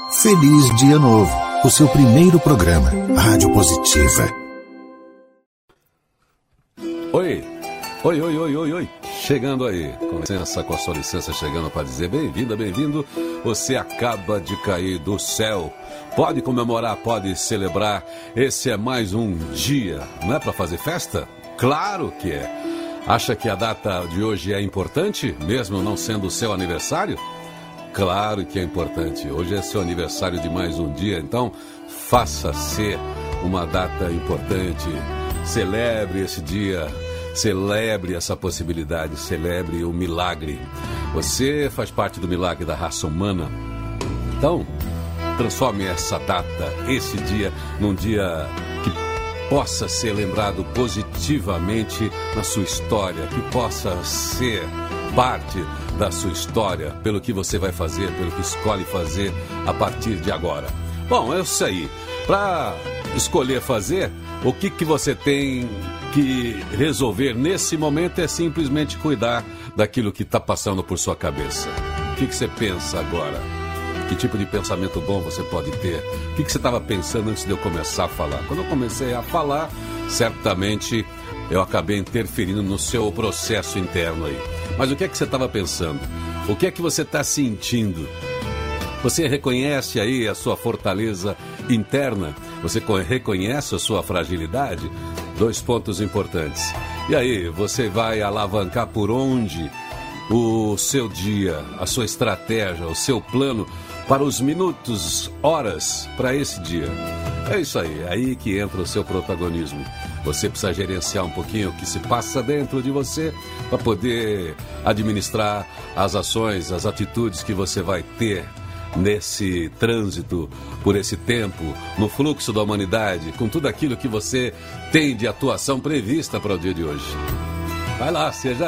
Feliz Dia Novo, o seu primeiro programa, Rádio Positiva. Oi. Chegando aí, com licença, com a sua licença, chegando para dizer bem-vinda, bem-vindo. Você acaba de cair do céu. Pode comemorar, pode celebrar. Esse é mais um dia. Não é para fazer festa? Claro que é. Acha que a data de hoje é importante, mesmo não sendo o seu aniversário? Claro que é importante. Hoje é seu aniversário de mais um dia, então faça ser uma data importante. Celebre esse dia. Celebre essa possibilidade, celebre o milagre. Você faz parte do milagre da raça humana. Então, transforme essa data, esse dia, num dia que possa ser lembrado positivamente na sua história, que possa ser parte da sua história, pelo que você vai fazer, pelo que escolhe fazer a partir de agora. Bom, é isso aí. Para escolher fazer, o que você tem que resolver nesse momento é simplesmente cuidar daquilo que está passando por sua cabeça. O que você pensa agora? Que tipo de pensamento bom você pode ter? O que você estava pensando antes de eu começar a falar? Quando eu comecei a falar, certamente eu acabei interferindo no seu processo interno aí. Mas o que é que você estava pensando? O que é que você está sentindo? Você reconhece aí a sua fortaleza interna? Você reconhece a sua fragilidade? 2 pontos importantes. E aí, você vai alavancar por onde o seu dia, a sua estratégia, o seu plano para os minutos, horas para esse dia? É isso aí, é aí que entra o seu protagonismo. Você precisa gerenciar um pouquinho o que se passa dentro de você para poder administrar as ações, as atitudes que você vai ter nesse trânsito, por esse tempo, no fluxo da humanidade, com tudo aquilo que você tem de atuação prevista para o dia de hoje. Vai lá, seja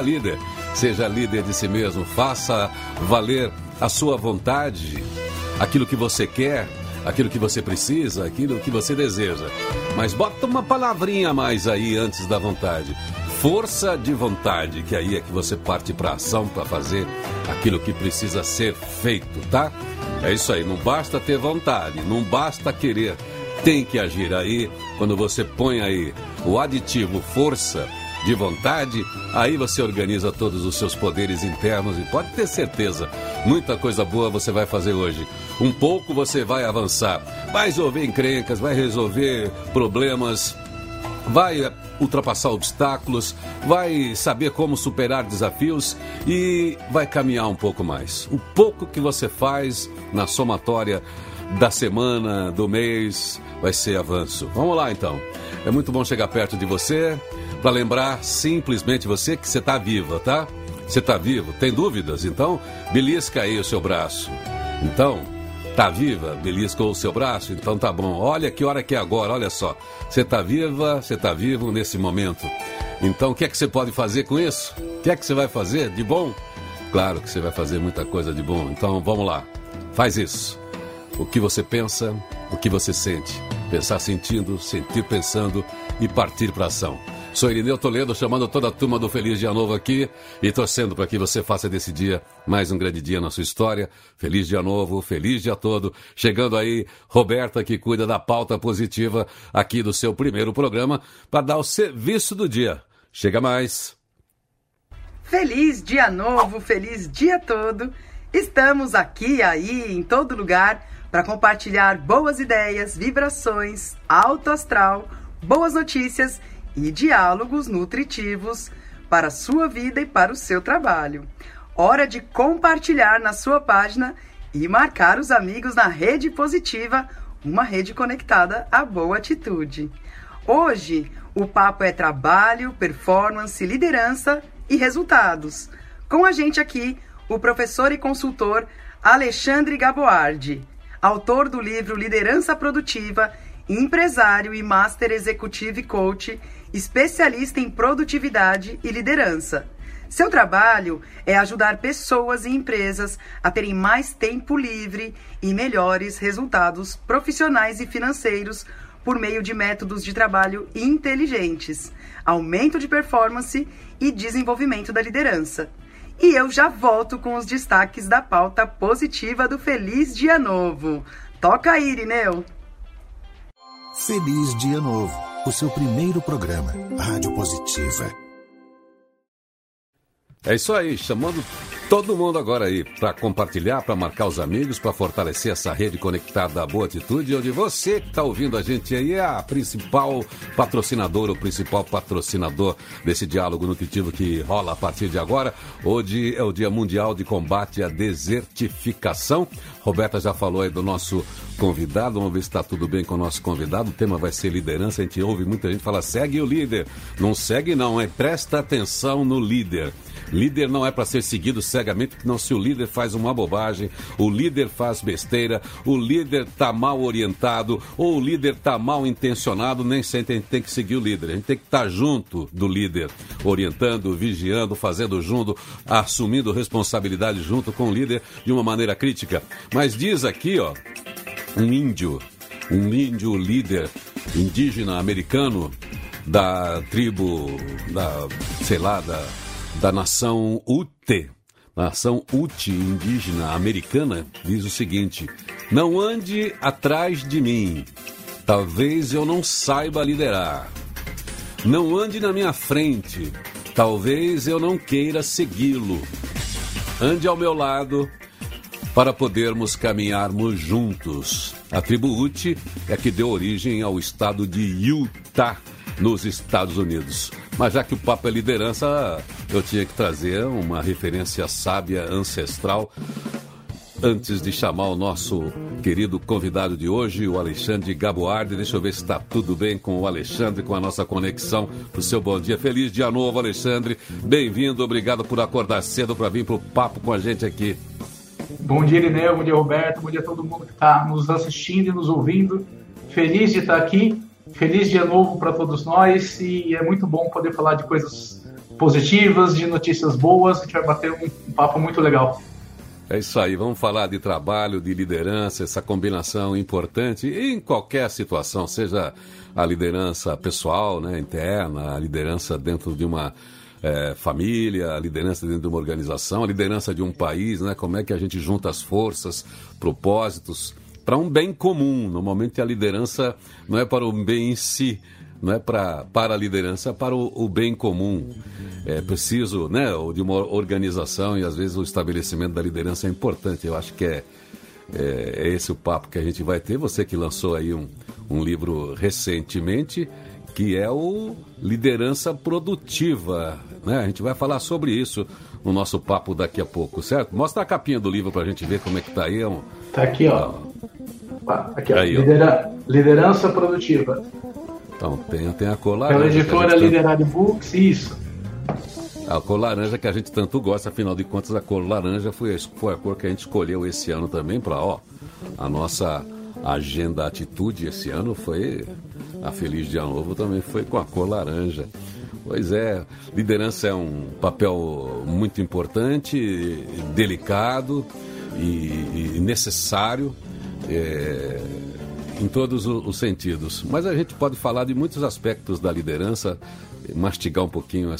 líder de si mesmo, faça valer a sua vontade, aquilo que você quer, aquilo que você precisa, aquilo que você deseja. Mas bota uma palavrinha a mais aí antes da vontade. Força de vontade, que aí é que você parte para ação, para fazer aquilo que precisa ser feito, tá? É isso aí, não basta ter vontade, não basta querer, tem que agir. Aí, quando você põe aí o aditivo força de vontade, aí você organiza todos os seus poderes internos e pode ter certeza, muita coisa boa você vai fazer hoje. Um pouco você vai avançar, vai resolver encrencas, vai resolver problemas, vai ultrapassar obstáculos, vai saber como superar desafios e vai caminhar um pouco mais. O pouco que você faz na somatória da semana, do mês, vai ser avanço. Vamos lá então. É muito bom chegar perto de você para lembrar simplesmente você que você está viva, tá? Você está vivo? Tem dúvidas? Então, belisca aí o seu braço. Então, tá viva? Belisca o seu braço? Então tá bom. Olha que hora que é agora, olha só. Você tá viva, você tá vivo nesse momento. Então o que é que você pode fazer com isso? O que é que você vai fazer de bom? Claro que você vai fazer muita coisa de bom. Então vamos lá. Faz isso. O que você pensa, o que você sente. Pensar sentindo, sentir pensando e partir para ação. Sou Irineu Toledo, chamando toda a turma do Feliz Dia Novo aqui e torcendo para que você faça desse dia mais um grande dia na sua história. Feliz Dia Novo, feliz dia todo. Chegando aí, Roberta, que cuida da pauta positiva aqui do seu primeiro programa, para dar o serviço do dia. Chega mais. Feliz Dia Novo, feliz dia todo. Estamos aqui, aí, em todo lugar, para compartilhar boas ideias, vibrações, alto astral, boas notícias e diálogos nutritivos para a sua vida e para o seu trabalho. Hora de compartilhar na sua página e marcar os amigos na Rede Positiva, uma rede conectada à boa atitude. Hoje, o papo é trabalho, performance, liderança e resultados. Com a gente aqui, o professor e consultor Alexandre Gaboardi, autor do livro Liderança Produtiva, empresário e Master Executivo e Coach, especialista em produtividade e liderança. Seu trabalho é ajudar pessoas e empresas a terem mais tempo livre e melhores resultados profissionais e financeiros por meio de métodos de trabalho inteligentes, aumento de performance e desenvolvimento da liderança. E eu já volto com os destaques da pauta positiva do Feliz Dia Novo. Toca aí, Irineu. Feliz Dia Novo, o seu primeiro programa, Rádio Positiva. É isso aí, chamando todo mundo agora aí para compartilhar, para marcar os amigos, para fortalecer essa rede conectada da Boa Atitude, onde você que está ouvindo a gente aí é a principal patrocinadora, o principal patrocinador desse diálogo nutritivo que rola a partir de agora. Hoje é o Dia Mundial de Combate à Desertificação. Roberta já falou aí do nosso convidado, vamos ver se está tudo bem com o nosso convidado. O tema vai ser liderança, a gente ouve muita gente falar, segue o líder. Não segue não, presta atenção no líder. Líder não é para ser seguido cegamente, porque não, se o líder faz uma bobagem, o líder faz besteira, o líder está mal orientado, ou o líder está mal intencionado, nem sempre a gente tem que seguir o líder. A gente tem que estar junto do líder, orientando, vigiando, fazendo junto, assumindo responsabilidade junto com o líder de uma maneira crítica. Mas diz aqui, ó, um índio líder indígena americano da tribo, da nação Ute, indígena americana, diz o seguinte: não ande atrás de mim, talvez eu não saiba liderar. Não ande na minha frente, talvez eu não queira segui-lo. Ande ao meu lado para podermos caminharmos juntos. A tribo Ute é que deu origem ao estado de Utah, nos Estados Unidos. Mas já que o papo é liderança, eu tinha que trazer uma referência sábia, ancestral, antes de chamar o nosso querido convidado de hoje, o Alexandre Gaboardi. Deixa eu ver se está tudo bem com o Alexandre, com a nossa conexão. Pro seu bom dia. Feliz dia novo, Alexandre. Bem-vindo, obrigado por acordar cedo para vir pro papo com a gente aqui. Bom dia, Irineu, bom dia, Roberto, bom dia a todo mundo que está nos assistindo e nos ouvindo. Feliz de estar aqui. Feliz dia novo para todos nós, e é muito bom poder falar de coisas positivas, de notícias boas. A gente vai bater um papo muito legal. É isso aí, vamos falar de trabalho, de liderança, essa combinação importante em qualquer situação, seja a liderança pessoal, né, interna, a liderança dentro de uma família, a liderança dentro de uma organização, a liderança de um país, né, como é que a gente junta as forças, propósitos, para um bem comum. Normalmente a liderança não é para o bem em si, não é para a liderança, é para o bem comum. É preciso, né, de uma organização, e às vezes o estabelecimento da liderança é importante. Eu acho que é esse o papo que a gente vai ter. Você que lançou aí um livro recentemente, que é o Liderança Produtiva, né? A gente vai falar sobre isso no nosso papo daqui a pouco, certo? Mostra a capinha do livro para a gente ver como é que tá aí. Tá aqui, ó. Aqui, ó. Aí, Liderança Produtiva. Então, tem a cor laranja. Pela editora Liderado Books, isso. A cor laranja que a gente tanto gosta, afinal de contas, a cor laranja foi a cor que a gente escolheu esse ano também para, a nossa agenda atitude esse ano foi, a Feliz Dia Novo também foi com a cor laranja. Pois é, liderança é um papel muito importante, delicado e necessário em todos os sentidos. Mas a gente pode falar de muitos aspectos da liderança, mastigar um pouquinho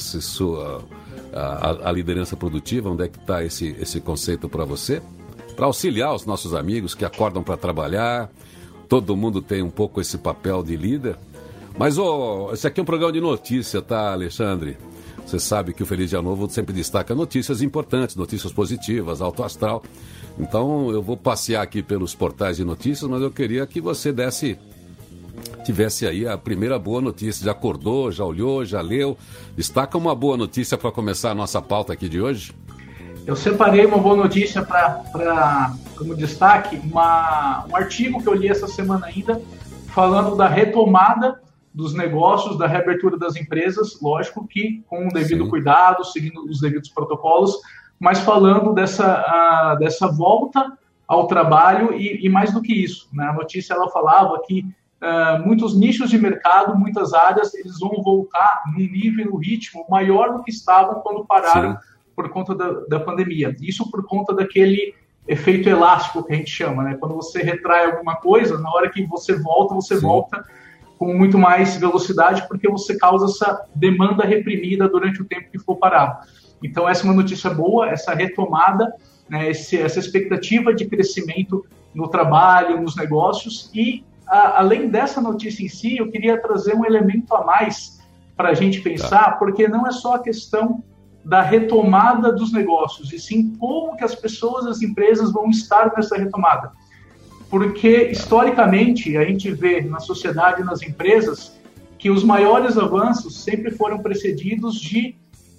a liderança produtiva. Onde é que está esse conceito para você? Para auxiliar os nossos amigos que acordam para trabalhar. Todo mundo tem um pouco esse papel de líder. Mas esse aqui é um programa de notícia, tá, Alexandre? Você sabe que o Feliz Dia Novo sempre destaca notícias importantes, notícias positivas, alto astral. Então eu vou passear aqui pelos portais de notícias, mas eu queria que você tivesse aí a primeira boa notícia. Já acordou, já olhou, já leu? Destaca uma boa notícia para começar a nossa pauta aqui de hoje. Eu separei uma boa notícia para como destaque, um artigo que eu li essa semana ainda, falando da retomada dos negócios, da reabertura das empresas, lógico que com o devido cuidado, seguindo os devidos protocolos, mas falando dessa volta ao trabalho e mais do que isso, né? A notícia ela falava que muitos nichos de mercado, muitas áreas, eles vão voltar num nível, num ritmo maior do que estavam quando pararam por conta da pandemia. Isso por conta daquele efeito elástico que a gente chama, né? Quando você retrai alguma coisa, na hora que você volta com muito mais velocidade, porque você causa essa demanda reprimida durante o tempo que ficou parado. Então essa é uma notícia boa, essa retomada, né, essa expectativa de crescimento no trabalho, nos negócios. E, além dessa notícia em si, eu queria trazer um elemento a mais para a gente pensar, porque não é só a questão da retomada dos negócios, e sim como que as pessoas, as empresas vão estar nessa retomada. Porque, historicamente, a gente vê na sociedade e nas empresas que os maiores avanços sempre foram precedidos de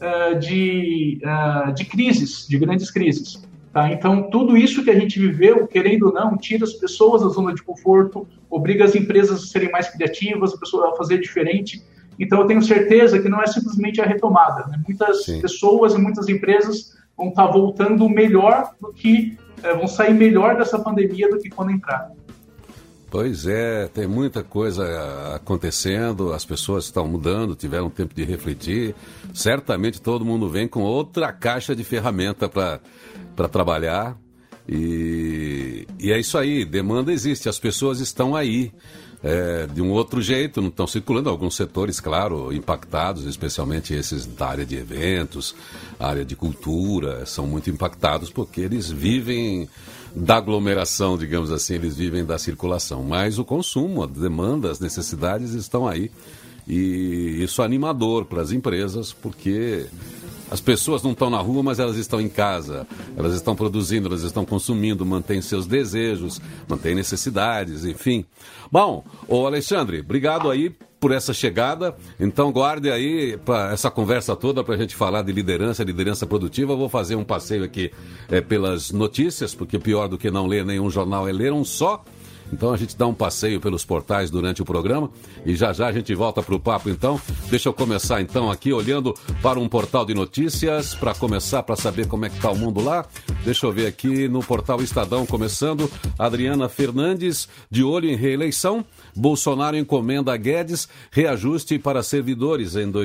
crises, de grandes crises. Tá? Então, tudo isso que a gente viveu, querendo ou não, tira as pessoas da zona de conforto, obriga as empresas a serem mais criativas, a pessoa a fazer diferente. Então, eu tenho certeza que não é simplesmente a retomada, né? Muitas pessoas e muitas empresas vão estar voltando melhor do que... vão sair melhor dessa pandemia do que quando entraram. Pois é, tem muita coisa acontecendo, as pessoas estão mudando, tiveram tempo de refletir. Certamente todo mundo vem com outra caixa de ferramenta para trabalhar. E é isso aí, demanda existe, as pessoas estão aí. De um outro jeito, não estão circulando. Alguns setores, claro, impactados, especialmente esses da área de eventos, área de cultura, são muito impactados porque eles vivem da aglomeração, digamos assim, eles vivem da circulação. Mas o consumo, a demanda, as necessidades estão aí. E isso é animador para as empresas, porque as pessoas não estão na rua, mas elas estão em casa, elas estão produzindo, elas estão consumindo, mantêm seus desejos, mantêm necessidades, enfim. Bom, ô Alexandre, obrigado aí por essa chegada. Então guarde aí para essa conversa toda para a gente falar de liderança produtiva. Eu vou fazer um passeio aqui pelas notícias, porque pior do que não ler nenhum jornal é ler um só. Então a gente dá um passeio pelos portais durante o programa e já a gente volta para o papo então. Deixa eu começar então aqui olhando para um portal de notícias para começar, para saber como é que está o mundo lá. Deixa eu ver aqui no portal Estadão começando. Adriana Fernandes, de olho em reeleição. Bolsonaro encomenda a Guedes reajuste para servidores em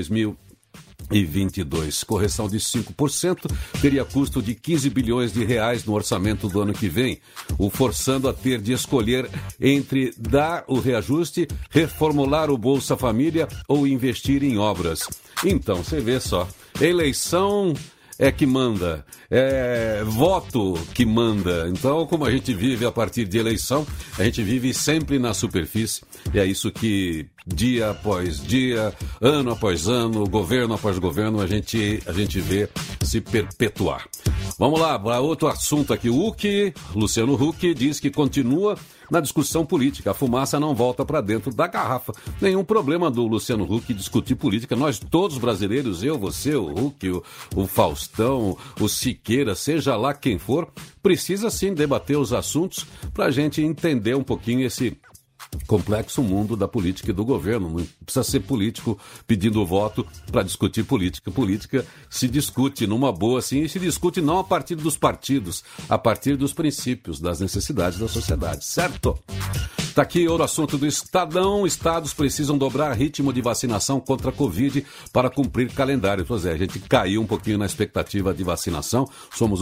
2022. Correção de 5% teria custo de 15 bilhões de reais no orçamento do ano que vem, o forçando a ter de escolher entre dar o reajuste, reformular o Bolsa Família ou investir em obras. Então, você vê só, eleição é que manda, é voto que manda. Então, como a gente vive a partir de eleição, a gente vive sempre na superfície. E é isso que dia após dia, ano após ano, governo após governo, a gente vê se perpetuar. Vamos lá, para outro assunto aqui. O Luciano Huck diz que continua na discussão política. A fumaça não volta para dentro da garrafa. Nenhum problema do Luciano Huck discutir política. Nós todos brasileiros, eu, você, o Huck, o Faustão, o Siqueira, seja lá quem for, precisa sim debater os assuntos para a gente entender um pouquinho esse complexo mundo da política e do governo. Não precisa ser político pedindo voto para discutir política. Política se discute numa boa, assim, e se discute não a partir dos partidos, a partir dos princípios, das necessidades da sociedade, certo? Tá aqui outro assunto do Estadão. Estados precisam dobrar ritmo de vacinação contra a Covid para cumprir calendário. Pois é, a gente caiu um pouquinho na expectativa de vacinação. Somos o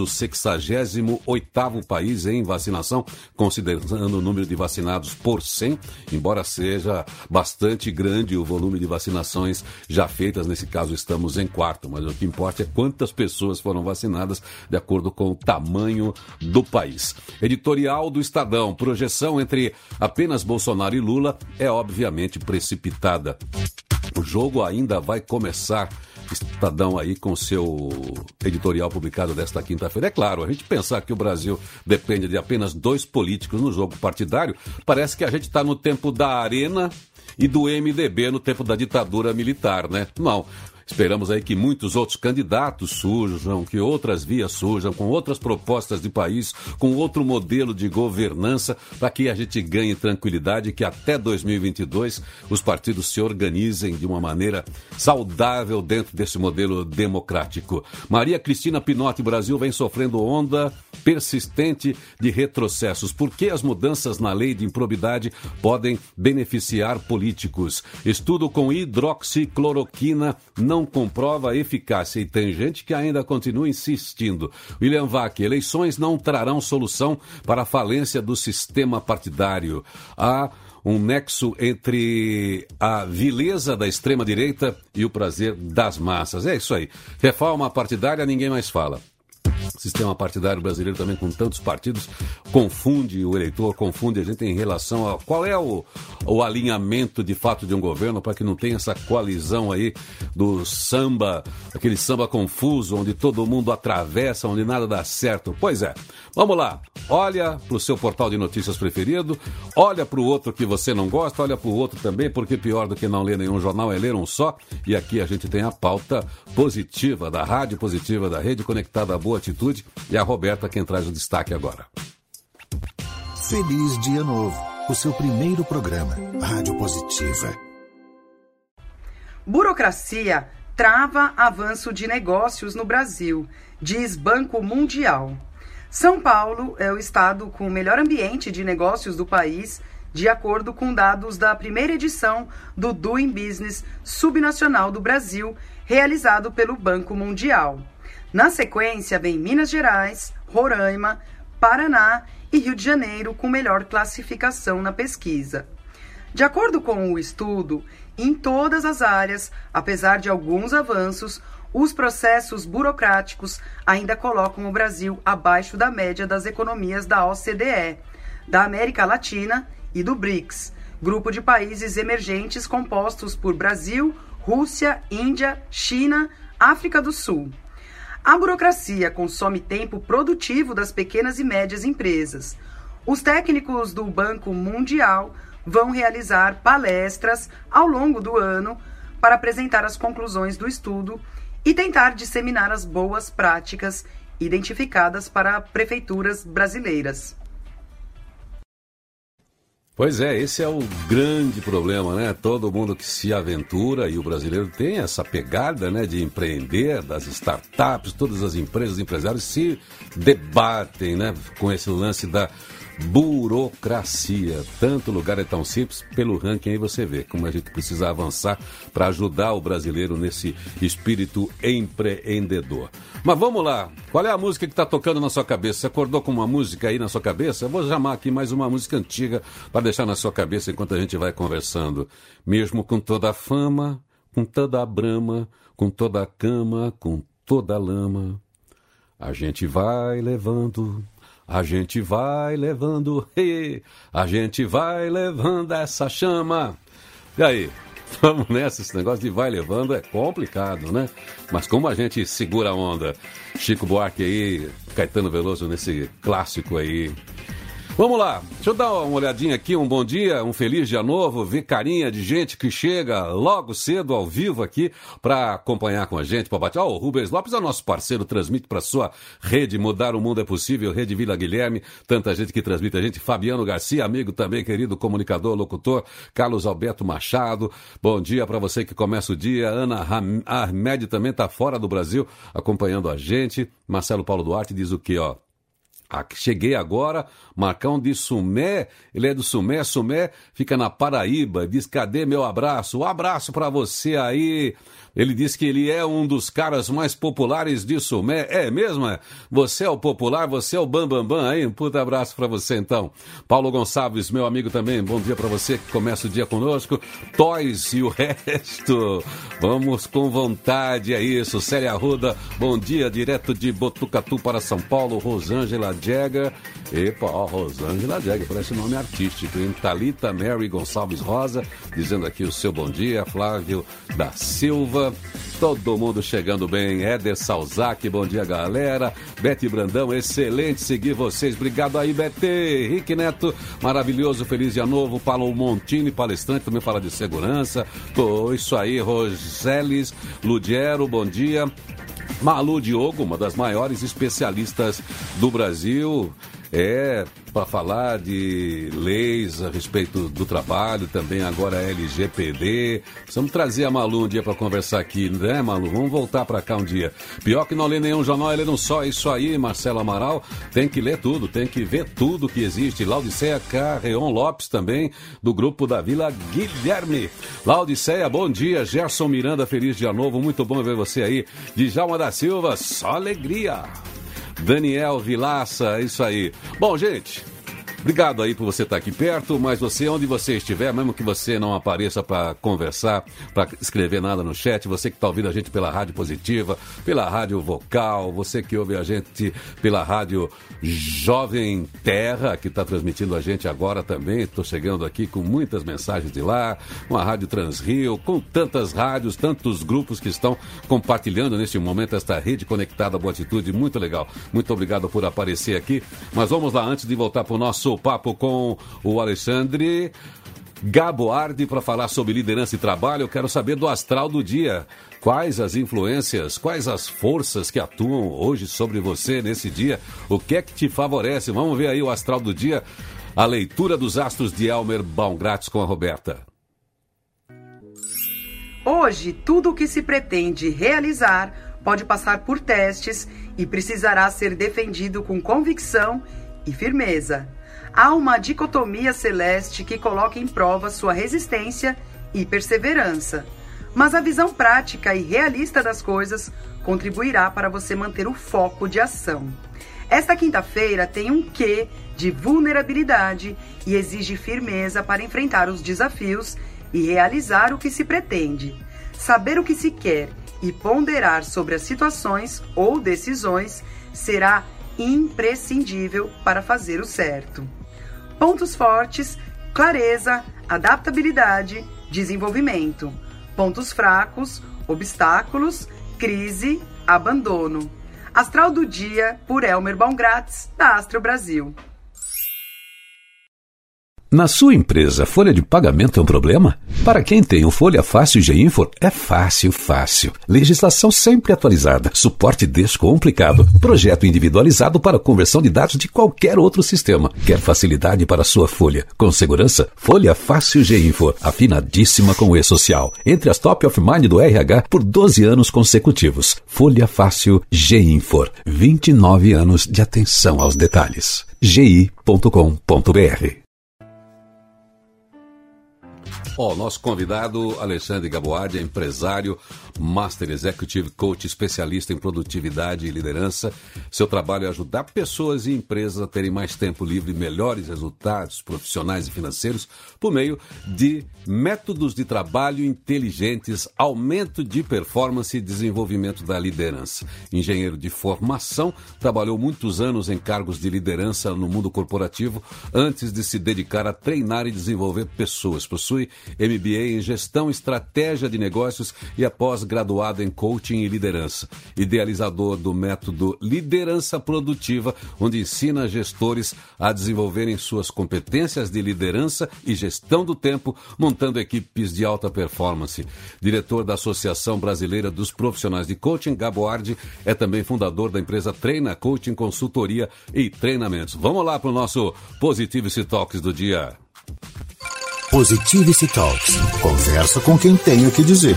68º país em vacinação, considerando o número de vacinados por 100, embora seja bastante grande o volume de vacinações já feitas. Nesse caso, estamos em quarto, mas o que importa é quantas pessoas foram vacinadas de acordo com o tamanho do país. Editorial do Estadão. Projeção entre apenas Bolsonaro e Lula é obviamente precipitada. O jogo ainda vai começar. Estadão aí com seu editorial publicado desta quinta-feira. É claro, a gente pensar que o Brasil depende de apenas 2 políticos no jogo partidário, parece que a gente está no tempo da Arena e do MDB no tempo da ditadura militar, né? Não. Esperamos aí que muitos outros candidatos surjam, que outras vias surjam, com outras propostas de país, com outro modelo de governança, para que a gente ganhe tranquilidade e que até 2022 os partidos se organizem de uma maneira saudável dentro desse modelo democrático. Maria Cristina Pinotti, Brasil vem sofrendo onda persistente de retrocessos. Por que as mudanças na lei de improbidade podem beneficiar políticos? Estudo com hidroxicloroquina não comprova a eficácia e tem gente que ainda continua insistindo. William Vac, eleições não trarão solução para a falência do sistema partidário. Há um nexo entre a vileza da extrema-direita e o prazer das massas. É isso aí. Reforma partidária, ninguém mais fala. Sistema partidário brasileiro também com tantos partidos. confunde o eleitor, confunde a gente em relação a qual é o alinhamento de fato de um governo, para que não tenha essa coalizão aí do samba, aquele samba confuso, onde todo mundo atravessa, onde nada dá certo. Pois é, vamos lá, olha para o seu portal de notícias preferido, olha para o outro que você não gosta, olha para o outro também, porque pior do que não ler nenhum jornal é ler um só, e aqui a gente tem a pauta positiva da Rádio Positiva, da Rede Conectada à Boa Atitude, e a Roberta quem traz o destaque agora. Feliz Dia Novo, o seu primeiro programa, Rádio Positiva. Burocracia trava avanço de negócios no Brasil, diz Banco Mundial. São Paulo é o estado com o melhor ambiente de negócios do país, de acordo com dados da primeira edição do Doing Business Subnacional do Brasil, realizado pelo Banco Mundial. Na sequência, vem Minas Gerais, Roraima, Paraná e Rio de Janeiro com melhor classificação na pesquisa. De acordo com o estudo, em todas as áreas, apesar de alguns avanços, os processos burocráticos ainda colocam o Brasil abaixo da média das economias da OCDE, da América Latina e do BRICS, grupo de países emergentes compostos por Brasil, Rússia, Índia, China, África do Sul. A burocracia consome tempo produtivo das pequenas e médias empresas. Os técnicos do Banco Mundial vão realizar palestras ao longo do ano para apresentar as conclusões do estudo e tentar disseminar as boas práticas identificadas para prefeituras brasileiras. Pois é, esse é o grande problema, né? Todo mundo que se aventura, e o brasileiro tem essa pegada, né, de empreender, das startups, todas as empresas, empresários se debatem, né, com esse lance da burocracia. Tanto lugar é tão simples, pelo ranking aí você vê como a gente precisa avançar para ajudar o brasileiro nesse espírito empreendedor. Mas vamos lá, qual é a música que está tocando na sua cabeça? Você acordou com uma música aí na sua cabeça? Eu vou chamar aqui mais uma música antiga para deixar na sua cabeça enquanto a gente vai conversando. Mesmo com toda a fama, com toda a brama, com toda a cama, com toda a lama, a gente vai levando... A gente vai levando, a gente vai levando essa chama. E aí, vamos nessa, esse negócio de vai levando é complicado, né? Mas como a gente segura a onda? Chico Buarque aí, Caetano Veloso nesse clássico aí. Vamos lá, deixa eu dar uma olhadinha aqui, um bom dia, um feliz dia novo, ver carinha de gente que chega logo cedo ao vivo aqui para acompanhar com a gente, para bater. Ó, o Rubens Lopes é nosso parceiro, transmite para sua rede Mudar o Mundo é Possível, Rede Vila Guilherme, tanta gente que transmite a gente, Fabiano Garcia, amigo também, querido comunicador, locutor, Carlos Alberto Machado, bom dia para você que começa o dia, Ana Ahmed também está fora do Brasil, acompanhando a gente, Marcelo Paulo Duarte diz o quê, ó? Cheguei agora, Marcão de Sumé, ele é do Sumé, Sumé fica na Paraíba, diz, cadê meu abraço? Um abraço pra você aí, ele diz que ele é um dos caras mais populares de Sumé, é mesmo? É? Você é o popular, você é o bambambam aí, um puta abraço pra você então. Paulo Gonçalves, meu amigo também, bom dia pra você que começa o dia conosco, Toys e o resto, vamos com vontade, é isso, Célia Arruda, bom dia, direto de Botucatu para São Paulo, Rosângela Jäger, epa, ó, Rosângela Jäger, parece nome artístico, hein? Thalita Mary Gonçalves Rosa, dizendo aqui o seu bom dia, Flávio da Silva, todo mundo chegando bem, Éder Salzac, bom dia galera, Bete Brandão, excelente seguir vocês, obrigado aí Bete, Henrique Neto, maravilhoso, feliz dia novo, Paulo Montini, palestrante, também fala de segurança, isso aí, Roseles Ludiero, bom dia, Malu Diogo, uma das maiores especialistas do Brasil, para falar de leis a respeito do trabalho, também agora LGPD. Precisamos trazer a Malu um dia para conversar aqui, né, Malu? Vamos voltar para cá um dia. Pior que não lê nenhum jornal, é ler um só. Isso aí, Marcelo Amaral, tem que ler tudo, tem que ver tudo que existe. Laudiceia Carreon Lopes também, do grupo da Vila Guilherme. Laudiceia, bom dia. Gerson Miranda, feliz dia novo, muito bom ver você aí. Djalma da Silva, só alegria. Daniel Vilaça, isso aí. Bom, gente, Obrigado aí por você estar aqui perto, mas você, onde você estiver, mesmo que você não apareça para conversar, para escrever nada no chat, você que está ouvindo a gente pela Rádio Positiva, pela Rádio Vocal, você que ouve a gente pela Rádio Jovem Terra, que está transmitindo a gente agora também, estou chegando aqui com muitas mensagens de lá, com a Rádio Transrio, com tantas rádios, tantos grupos que estão compartilhando neste momento esta rede conectada Boa Atitude, muito legal. Muito obrigado por aparecer aqui, mas vamos lá, antes de voltar para o nosso papo com o Alexandre Gaboardi para falar sobre liderança e trabalho, eu quero saber do astral do dia. Quais as influências, quais as forças que atuam hoje sobre você nesse dia? O que é que te favorece? Vamos ver aí o astral do dia, a leitura dos astros de Elmer Baumgratz com a Roberta. Hoje, tudo o que se pretende realizar pode passar por testes e precisará ser defendido com convicção e firmeza. Há uma dicotomia celeste que coloca em prova sua resistência e perseverança. Mas a visão prática e realista das coisas contribuirá para você manter o foco de ação. Esta quinta-feira tem um quê de vulnerabilidade e exige firmeza para enfrentar os desafios e realizar o que se pretende. Saber o que se quer e ponderar sobre as situações ou decisões será imprescindível para fazer o certo. Pontos fortes: clareza, adaptabilidade, desenvolvimento. Pontos fracos: obstáculos, crise, abandono. Astral do dia por Elmer Baumgratz, da Astro Brasil. Na sua empresa, folha de pagamento é um problema? Para quem tem o Folha Fácil GInfor, é fácil. Legislação sempre atualizada, suporte descomplicado, projeto individualizado para conversão de dados de qualquer outro sistema. Quer facilidade para sua folha? Com segurança? Folha Fácil GInfor, afinadíssima com o E-Social. Entre as top of mind do RH por 12 anos consecutivos. Folha Fácil GInfor, 29 anos de atenção aos detalhes. gi.com.br. Nosso convidado, Alexandre Gaboardi, é empresário, Master Executive Coach, especialista em produtividade e liderança. Seu trabalho é ajudar pessoas e empresas a terem mais tempo livre e melhores resultados profissionais e financeiros por meio de métodos de trabalho inteligentes, aumento de performance e desenvolvimento da liderança. Engenheiro de formação, trabalhou muitos anos em cargos de liderança no mundo corporativo antes de se dedicar a treinar e desenvolver pessoas. Possui MBA em Gestão e Estratégia de Negócios e é pós-graduado em Coaching e Liderança. Idealizador do método Liderança Produtiva, onde ensina gestores a desenvolverem suas competências de liderança e gestão do tempo, montando equipes de alta performance. Diretor da Associação Brasileira dos Profissionais de Coaching, Gaboardi é também fundador da empresa Treina Coaching, Consultoria e Treinamentos. Vamos lá para o nosso Positivity Talks do dia. Positivity Talks. Conversa com quem tem o que dizer.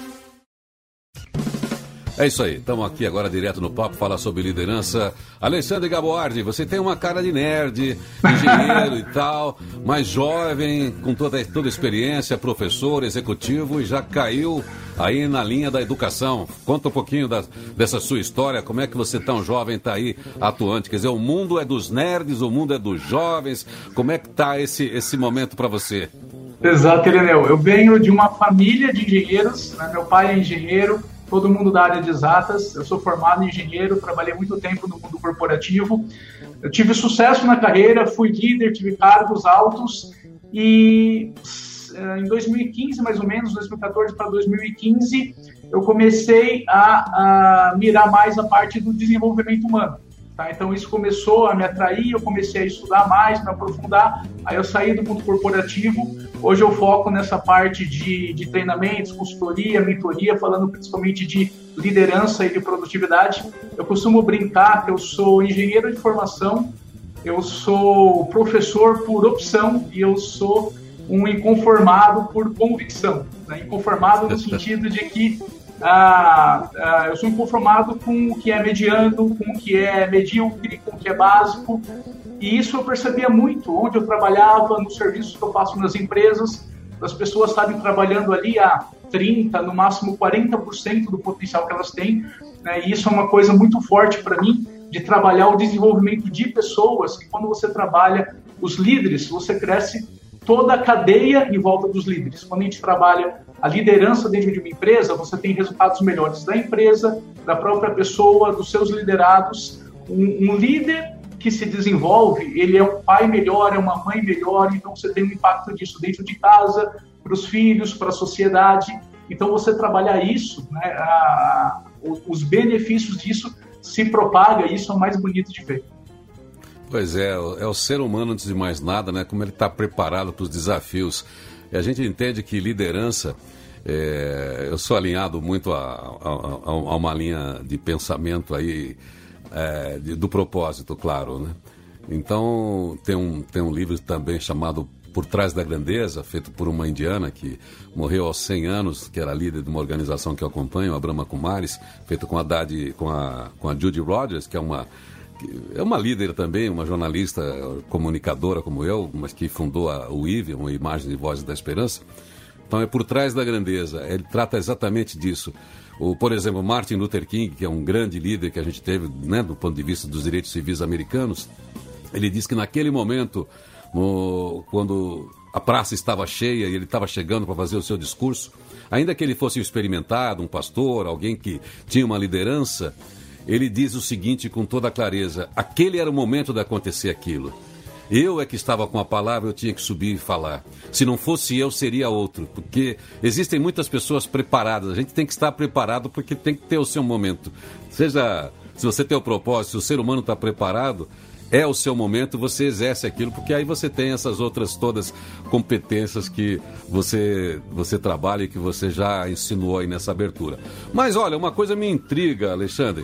É isso aí, estamos aqui agora direto no papo, falar sobre liderança. Alexandre Gaboardi, você tem uma cara de nerd, engenheiro e tal, mais jovem, com toda a experiência, professor, executivo, e já caiu aí na linha da educação. Conta um pouquinho dessa sua história, como é que você tão jovem está aí atuante? Quer dizer, o mundo é dos nerds, o mundo é dos jovens, como é que está esse momento para você? Exato, Ireneu. Eu venho de uma família de engenheiros, né? Meu pai é engenheiro, todo mundo da área de exatas. Eu sou formado em engenheiro, trabalhei muito tempo no mundo corporativo. Eu tive sucesso na carreira, fui líder, tive cargos altos e em 2015, mais ou menos, 2014 para 2015, eu comecei a mirar mais a parte do desenvolvimento humano. Tá? Então isso começou a me atrair, eu comecei a estudar mais, me aprofundar, aí eu saí do mundo corporativo. Hoje eu foco nessa parte de treinamentos, consultoria, mentoria, falando principalmente de liderança e de produtividade. Eu costumo brincar que eu sou engenheiro de formação, eu sou professor por opção e eu sou um inconformado por convicção. Né? Inconformado no sentido de que eu sou inconformado com o que é mediano, com o que é medíocre, com o que é básico. E isso eu percebia muito onde eu trabalhava, nos serviços que eu faço nas empresas. As pessoas estavam trabalhando ali a 30%, no máximo 40% do potencial que elas têm. Né? E isso é uma coisa muito forte para mim, de trabalhar o desenvolvimento de pessoas, que quando você trabalha os líderes, você cresce toda a cadeia em volta dos líderes. Quando a gente trabalha a liderança dentro de uma empresa, você tem resultados melhores da empresa, da própria pessoa, dos seus liderados. Um líder que se desenvolve, ele é um pai melhor, é uma mãe melhor, então você tem um impacto disso dentro de casa, para os filhos, para a sociedade. Então você trabalhar isso, né, os benefícios disso se propaga, e isso é o mais bonito de ver. Pois é o ser humano, antes de mais nada, né, como ele está preparado para os desafios. E a gente entende que liderança, eu sou alinhado muito a uma linha de pensamento aí, do propósito, claro, né? Então, tem um livro também chamado Por Trás da Grandeza, feito por uma indiana que morreu aos 100 anos, que era líder de uma organização que eu acompanho, a Brahma Kumaris, feito com a Judy Rogers, que é uma líder também, uma jornalista, comunicadora como eu, mas que fundou o IVE, uma Imagem de Vozes da Esperança. Então é Por Trás da Grandeza, ele trata exatamente disso. Por exemplo, Martin Luther King, que é um grande líder que a gente teve, né, do ponto de vista dos direitos civis americanos, ele diz que naquele momento, quando a praça estava cheia e ele estava chegando para fazer o seu discurso, ainda que ele fosse um experimentado, um pastor, alguém que tinha uma liderança, ele diz o seguinte com toda clareza: aquele era o momento de acontecer aquilo. Eu é que estava com a palavra, eu tinha que subir e falar. Se não fosse eu, seria outro. Porque existem muitas pessoas preparadas. A gente tem que estar preparado porque tem que ter o seu momento. Seja, se você tem o propósito, se o ser humano está preparado, é o seu momento, você exerce aquilo, porque aí você tem essas outras todas competências que você trabalha e que você já insinuou aí nessa abertura. Mas olha, uma coisa me intriga, Alexandre.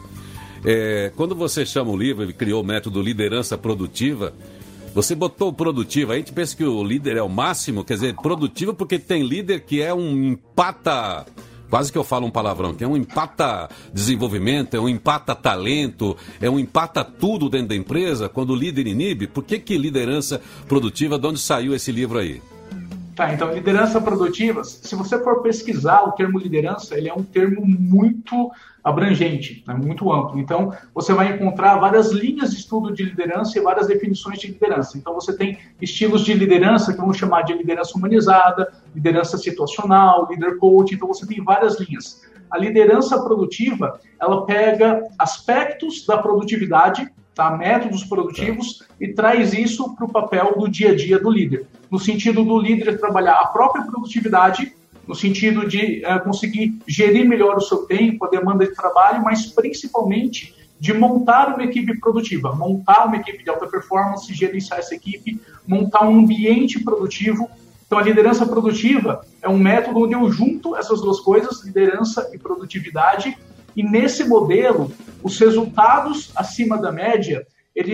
Quando você chama o livro, ele criou o método Liderança Produtiva, você botou produtiva, a gente pensa que o líder é o máximo, quer dizer, produtivo porque tem líder que é um empata, quase que eu falo um palavrão, que é um empata desenvolvimento, é um empata talento, é um empata tudo dentro da empresa, quando o líder inibe. Por que liderança produtiva, de onde saiu esse livro aí? Tá, então, liderança produtiva, se você for pesquisar o termo liderança, ele é um termo muito abrangente, né, muito amplo. Então, você vai encontrar várias linhas de estudo de liderança e várias definições de liderança. Então, você tem estilos de liderança que vamos chamar de liderança humanizada, liderança situacional, líder coach. Então, você tem várias linhas. A liderança produtiva, ela pega aspectos da produtividade, tá, métodos produtivos, e traz isso para o papel do dia a dia do líder. No sentido do líder trabalhar a própria produtividade, no sentido de conseguir gerir melhor o seu tempo, a demanda de trabalho, mas principalmente de montar uma equipe produtiva, montar uma equipe de alta performance, gerenciar essa equipe, montar um ambiente produtivo. Então, a liderança produtiva é um método onde eu junto essas duas coisas, liderança e produtividade, e nesse modelo, os resultados acima da média,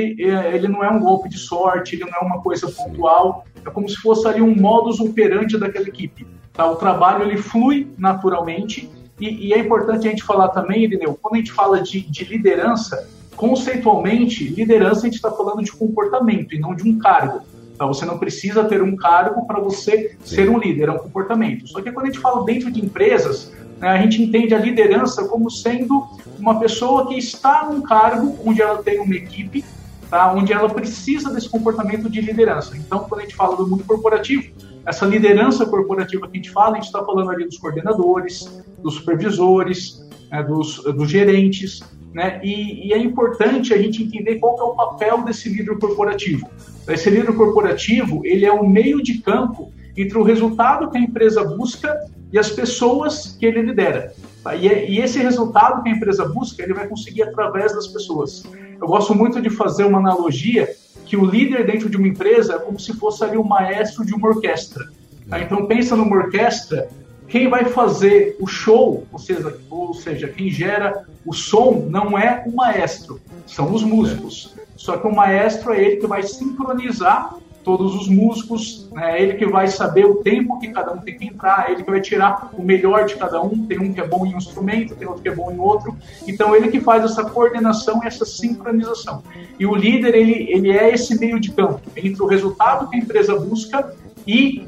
ele não é um golpe de sorte, ele não é uma coisa pontual, é como se fosse ali um modus operandi daquela equipe. Tá? O trabalho ele flui naturalmente, e é importante a gente falar também, Irineu, quando a gente fala de liderança, conceitualmente, liderança a gente está falando de comportamento e não de um cargo. Tá? Você não precisa ter um cargo para você ser um líder, é um comportamento. Só que quando a gente fala dentro de empresas, a gente entende a liderança como sendo uma pessoa que está num cargo onde ela tem uma equipe, tá? Onde ela precisa desse comportamento de liderança. Então, quando a gente fala do mundo corporativo, essa liderança corporativa que a gente fala, a gente está falando ali dos coordenadores, dos supervisores, dos gerentes, né? E é importante a gente entender qual que é o papel desse líder corporativo. Esse líder corporativo, ele é um meio de campo entre o resultado que a empresa busca e as pessoas que ele lidera. E esse resultado que a empresa busca, ele vai conseguir através das pessoas. Eu gosto muito de fazer uma analogia que o líder dentro de uma empresa é como se fosse ali o maestro de uma orquestra. Tá? Então, pensa numa orquestra, quem vai fazer o show, ou seja, quem gera o som, não é o maestro, são os músicos. Só que o maestro é ele que vai sincronizar todos os músicos, é ele que vai saber o tempo que cada um tem que entrar, é ele que vai tirar o melhor de cada um, tem um que é bom em um instrumento, tem outro que é bom em outro, então ele que faz essa coordenação e essa sincronização. E o líder, ele é esse meio de campo, entre o resultado que a empresa busca e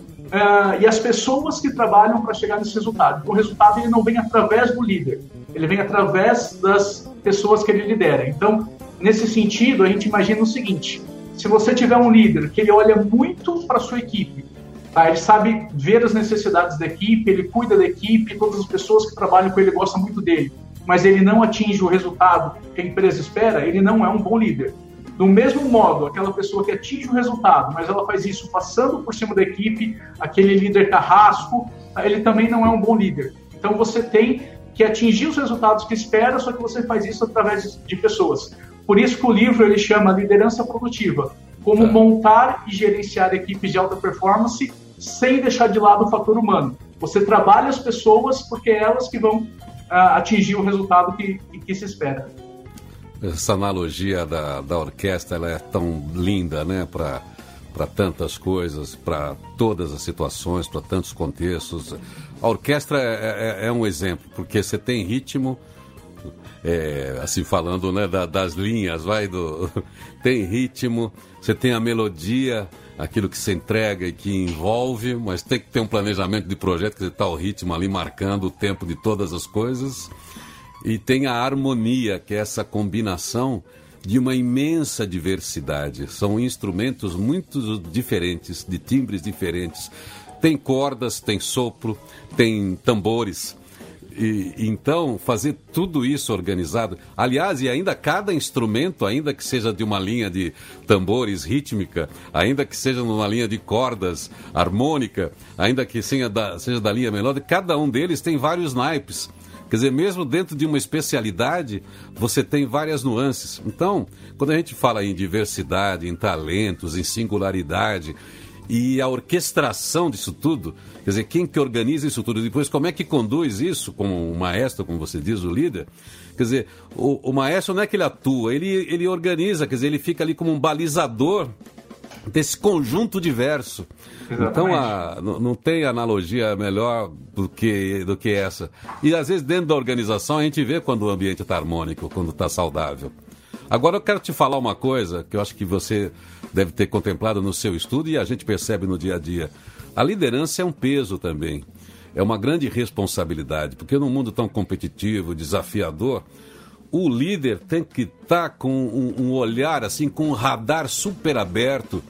as pessoas que trabalham para chegar nesse resultado. O resultado ele não vem através do líder, ele vem através das pessoas que ele lidera. Então, nesse sentido, a gente imagina o seguinte: Se você tiver um líder que ele olha muito para a sua equipe, tá? Ele sabe ver as necessidades da equipe, ele cuida da equipe, todas as pessoas que trabalham com ele gostam muito dele, mas ele não atinge o resultado que a empresa espera, ele não é um bom líder. Do mesmo modo, aquela pessoa que atinge o resultado, mas ela faz isso passando por cima da equipe, aquele líder carrasco, ele também não é um bom líder. Então você tem que atingir os resultados que espera, só que você faz isso através de pessoas. Por isso que o livro ele chama Liderança Produtiva, como montar e gerenciar equipes de alta performance sem deixar de lado o fator humano. Você trabalha as pessoas porque é elas que vão atingir o resultado que se espera. Essa analogia da orquestra, ela é tão linda, né, para tantas coisas, para todas as situações, para tantos contextos. A orquestra é um exemplo, porque você tem ritmo, assim falando, né, das linhas, tem ritmo, você tem a melodia, aquilo que se entrega e que envolve, mas tem que ter um planejamento de projeto, que está o ritmo ali marcando o tempo de todas as coisas. E tem a harmonia, que é essa combinação de uma imensa diversidade. São instrumentos muito diferentes, de timbres diferentes. Tem cordas, tem sopro, tem tambores. E então, fazer tudo isso organizado. Aliás, e ainda cada instrumento, ainda que seja de uma linha de tambores rítmica, ainda que seja numa linha de cordas harmônica, ainda que seja da linha melódica, cada um deles tem vários naipes. Quer dizer, mesmo dentro de uma especialidade, você tem várias nuances. Então, quando a gente fala em diversidade, em talentos, em singularidade e a orquestração disso tudo, quer dizer, quem que organiza isso tudo? Depois, como é que conduz isso como um maestro, como você diz, o líder? Quer dizer, o maestro não é que ele atua, ele organiza, quer dizer, ele fica ali como um balizador desse conjunto diverso. Exatamente. Então, não tem analogia melhor do que essa. E, às vezes, dentro da organização, a gente vê quando o ambiente está harmônico, quando está saudável. Agora, eu quero te falar uma coisa que eu acho que você deve ter contemplado no seu estudo e a gente percebe no dia a dia. A liderança é um peso também. É uma grande responsabilidade, porque num mundo tão competitivo, desafiador, o líder tem que estar com um olhar, assim, com um radar super aberto.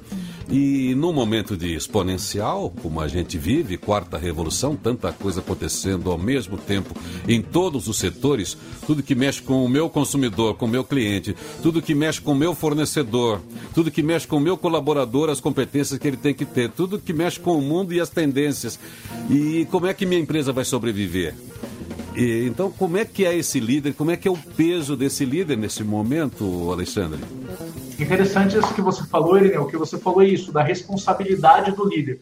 E num momento de exponencial, como a gente vive, quarta revolução, tanta coisa acontecendo ao mesmo tempo em todos os setores, tudo que mexe com o meu consumidor, com o meu cliente, tudo que mexe com o meu fornecedor, tudo que mexe com o meu colaborador, as competências que ele tem que ter, tudo que mexe com o mundo e as tendências. E como é que minha empresa vai sobreviver? Então, como é que é esse líder? Como é que é o peso desse líder nesse momento, Alexandre? Interessante isso que você falou, Irineu. O que você falou é isso, da responsabilidade do líder.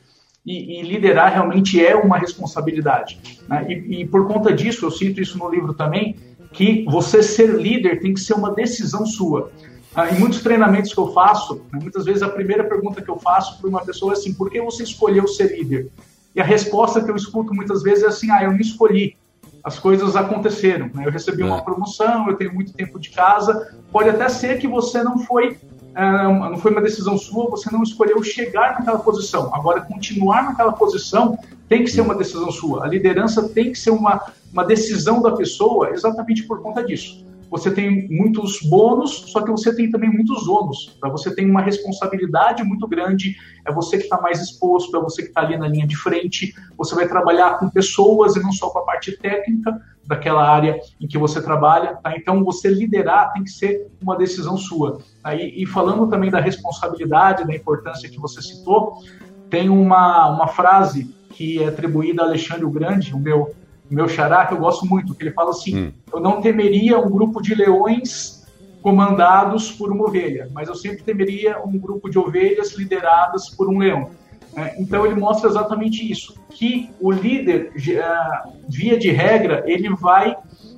E liderar realmente é uma responsabilidade, né? E por conta disso, eu cito isso no livro também, que você ser líder tem que ser uma decisão sua. Em muitos treinamentos que eu faço, né, muitas vezes a primeira pergunta que eu faço para uma pessoa é assim: por que você escolheu ser líder? E a resposta que eu escuto muitas vezes é assim: eu não escolhi. As coisas aconteceram, né? Eu recebi uma promoção, eu tenho muito tempo de casa. Pode até ser que você não foi uma decisão sua, você não escolheu chegar naquela posição. Agora, continuar naquela posição tem que ser uma decisão sua. A liderança tem que ser uma decisão da pessoa exatamente por conta disso. Você tem muitos bônus, só que você tem também muitos ônus. Tá? Você tem uma responsabilidade muito grande, é você que está mais exposto, é você que está ali na linha de frente, você vai trabalhar com pessoas e não só com a parte técnica daquela área em que você trabalha. Tá? Então, você liderar tem que ser uma decisão sua. Tá? E falando também da responsabilidade, da importância que você citou, tem uma frase que é atribuída a Alexandre o Grande, o meu xará, que eu gosto muito, que ele fala assim: eu não temeria um grupo de leões comandados por uma ovelha, mas eu sempre temeria um grupo de ovelhas lideradas por um leão. Então ele mostra exatamente isso, que o líder, via de regra, ele vai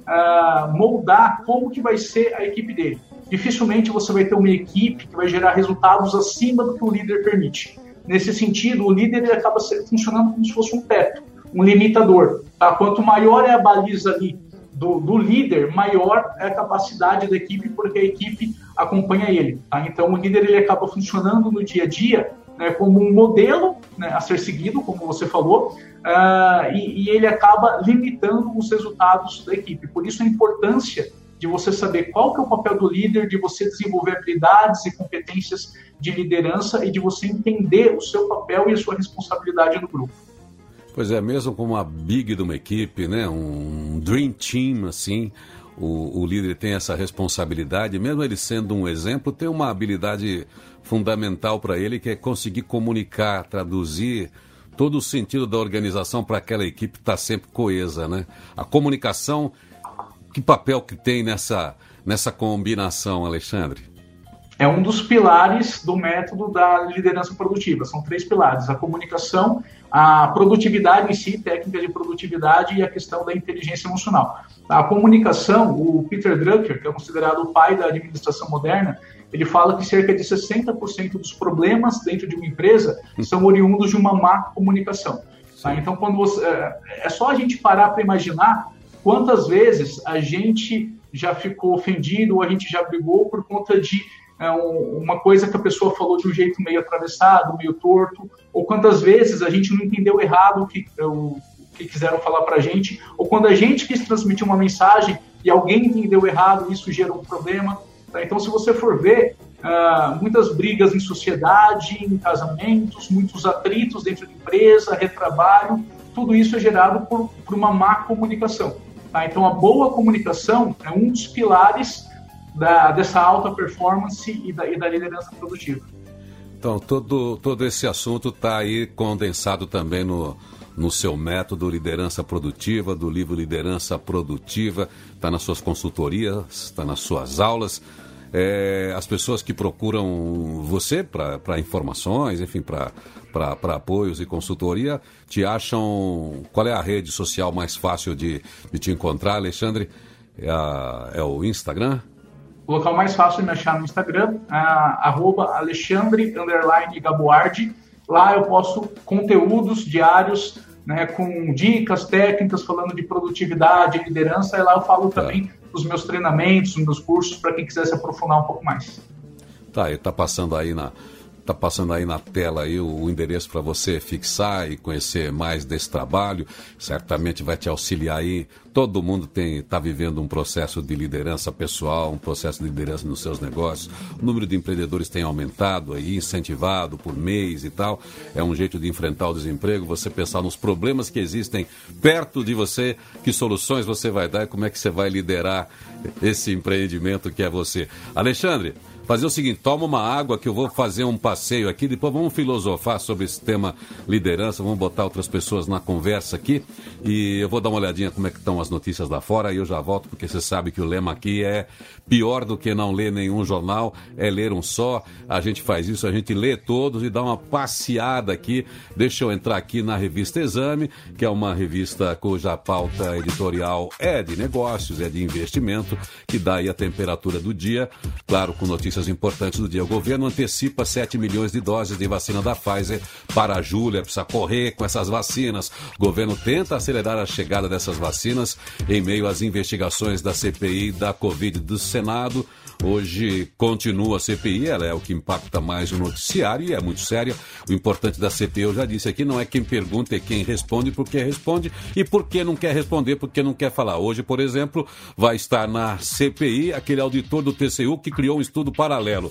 moldar como que vai ser a equipe dele. Dificilmente você vai ter uma equipe que vai gerar resultados acima do que o líder permite. Nesse sentido, o líder ele acaba funcionando como se fosse um teto, um limitador. Tá? Quanto maior é a baliza ali do líder, maior é a capacidade da equipe, porque a equipe acompanha ele. Tá? Então, o líder ele acaba funcionando no dia a dia, né, como um modelo, né, a ser seguido, como você falou, e ele acaba limitando os resultados da equipe. Por isso, a importância de você saber qual que é o papel do líder, de você desenvolver habilidades e competências de liderança e de você entender o seu papel e a sua responsabilidade no grupo. Pois é, mesmo com uma big de uma equipe, né, um dream team, assim, o líder tem essa responsabilidade, mesmo ele sendo um exemplo, tem uma habilidade fundamental para ele, que é conseguir comunicar, traduzir todo o sentido da organização para aquela equipe estar sempre coesa, né? A comunicação, que papel que tem nessa combinação, Alexandre? É um dos pilares do método da liderança produtiva. São 3 pilares: a comunicação, a produtividade em si, técnica de produtividade, e a questão da inteligência emocional. A comunicação, o Peter Drucker, que é considerado o pai da administração moderna, ele fala que cerca de 60% dos problemas dentro de uma empresa são oriundos de uma má comunicação. Tá? Então, é só a gente parar para imaginar quantas vezes a gente já ficou ofendido ou a gente já brigou por conta de uma coisa que a pessoa falou de um jeito meio atravessado, meio torto, ou quantas vezes a gente não entendeu errado o que quiseram falar para a gente, ou quando a gente quis transmitir uma mensagem e alguém entendeu errado e isso gerou um problema. Tá? Então, se você for ver, muitas brigas em sociedade, em casamentos, muitos atritos dentro de empresa, retrabalho, tudo isso é gerado por uma má comunicação. Tá? Então, a boa comunicação é um dos pilares dessa alta performance e da liderança produtiva. Então, todo esse assunto está aí condensado também no seu método Liderança Produtiva, do livro Liderança Produtiva, está nas suas consultorias, está nas suas aulas. As pessoas que procuram você para informações, enfim, para apoios e consultoria, te acham... Qual é a rede social mais fácil de te encontrar, Alexandre? É o Instagram? O local mais fácil de me achar no Instagram é @Alexandre_Gaboardi. Lá eu posto conteúdos diários, né, com dicas técnicas, falando de produtividade, liderança. E lá eu falo também dos meus treinamentos, dos meus cursos, para quem quiser se aprofundar um pouco mais. Tá, e tá passando aí na tela aí o endereço para você fixar e conhecer mais desse trabalho. Certamente vai te auxiliar aí. Todo mundo está vivendo um processo de liderança pessoal, um processo de liderança nos seus negócios. O número de empreendedores tem aumentado aí, incentivado por mês e tal. É um jeito de enfrentar o desemprego, você pensar nos problemas que existem perto de você, que soluções você vai dar e como é que você vai liderar esse empreendimento que é você. Alexandre, fazer o seguinte, toma uma água que eu vou fazer um passeio aqui, depois vamos filosofar sobre esse tema liderança, vamos botar outras pessoas na conversa aqui e eu vou dar uma olhadinha como é que estão as notícias lá fora e eu já volto, porque você sabe que o lema aqui é pior do que não ler nenhum jornal, é ler um só. A gente faz isso, a gente lê todos e dá uma passeada aqui. Deixa eu entrar aqui na revista Exame, que é uma revista cuja pauta editorial é de negócios, é de investimento, que dá aí a temperatura do dia, claro, com notícias importantes do dia. O governo antecipa 7 milhões de doses de vacina da Pfizer para julho. Precisa correr com essas vacinas. O governo tenta acelerar a chegada dessas vacinas em meio às investigações da CPI da Covid do Senado. Hoje continua a CPI, ela é o que impacta mais o noticiário e é muito séria. O importante da CPI, eu já disse aqui, não é quem pergunta, é quem responde porque responde e porque não quer responder, porque não quer falar. Hoje, por exemplo, vai estar na CPI aquele auditor do TCU que criou um estudo paralelo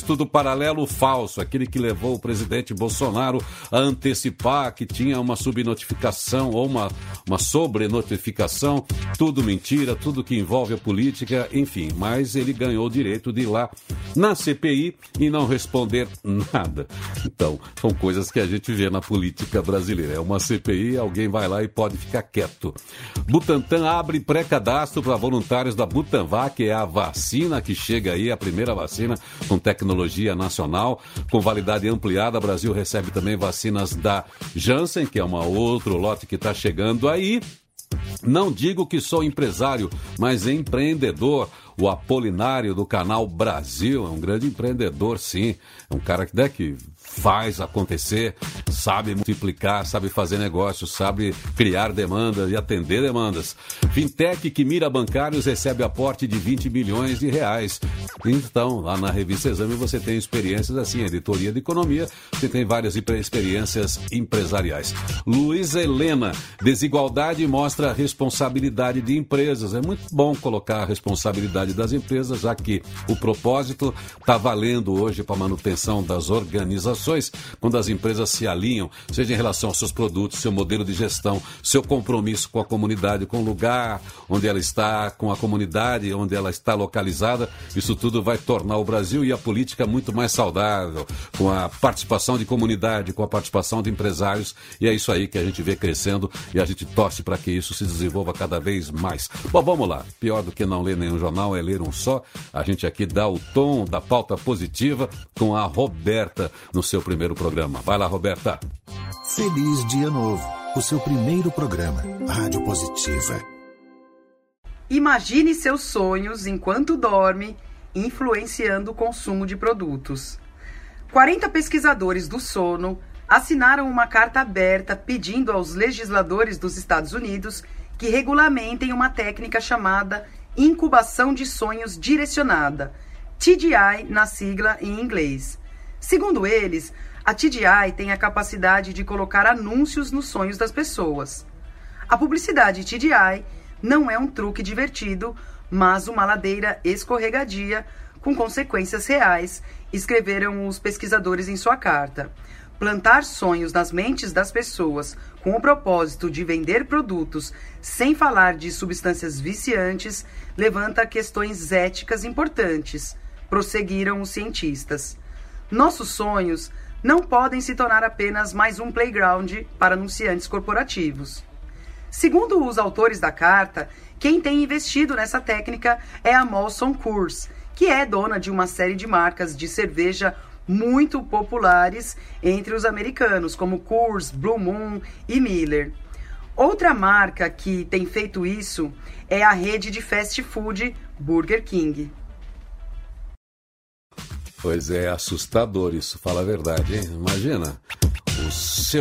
falso, aquele que levou o presidente Bolsonaro a antecipar que tinha uma subnotificação ou uma sobrenotificação, tudo mentira, tudo que envolve a política, enfim, mas ele ganhou o direito de ir lá na CPI e não responder nada. Então, são coisas que a gente vê na política brasileira. É uma CPI, alguém vai lá e pode ficar quieto. Butantan abre pré-cadastro para voluntários da Butanvac, que é a vacina que chega aí, a primeira vacina com tecnologia nacional, com validade ampliada. O Brasil recebe também vacinas da Janssen, que é outro lote que está chegando aí. Não digo que sou empresário, mas empreendedor. O Apolinário do Canal Brasil é um grande empreendedor, sim. É um cara que faz acontecer, sabe multiplicar, sabe fazer negócios, sabe criar demandas e atender demandas. Fintech que mira bancários recebe aporte de 20 milhões de reais. Então, lá na revista Exame você tem experiências assim, editoria de economia, você tem várias experiências empresariais. Luísa Helena, desigualdade mostra a responsabilidade de empresas. É muito bom colocar a responsabilidade das empresas, já que o propósito está valendo hoje para a manutenção das organizações, quando as empresas se alinham, seja em relação aos seus produtos, seu modelo de gestão, seu compromisso com a comunidade, com o lugar onde ela está, com a comunidade onde ela está localizada, isso tudo vai tornar o Brasil e a política muito mais saudável, com a participação de comunidade, com a participação de empresários, e é isso aí que a gente vê crescendo e a gente torce para que isso se desenvolva cada vez mais. Bom, vamos lá. Pior do que não ler nenhum jornal é ler um só. A gente aqui dá o tom da pauta positiva com a Roberta no seu primeiro programa. Vai lá, Roberta. Feliz Dia Novo, o seu primeiro programa, Rádio Positiva. Imagine seus sonhos enquanto dorme, influenciando o consumo de produtos. 40 pesquisadores do sono assinaram uma carta aberta pedindo aos legisladores dos Estados Unidos que regulamentem uma técnica chamada incubação de sonhos direcionada, TDI na sigla em inglês. Segundo eles, a TDI tem a capacidade de colocar anúncios nos sonhos das pessoas. A publicidade TDI não é um truque divertido, mas uma ladeira escorregadia com consequências reais, escreveram os pesquisadores em sua carta. Plantar sonhos nas mentes das pessoas com o propósito de vender produtos sem falar de substâncias viciantes levanta questões éticas importantes, prosseguiram os cientistas. Nossos sonhos não podem se tornar apenas mais um playground para anunciantes corporativos. Segundo os autores da carta, quem tem investido nessa técnica é a Molson Coors, que é dona de uma série de marcas de cerveja muito populares entre os americanos, como Coors, Blue Moon e Miller. Outra marca que tem feito isso é a rede de fast food Burger King. Pois é, assustador isso, fala a verdade, hein? Imagina o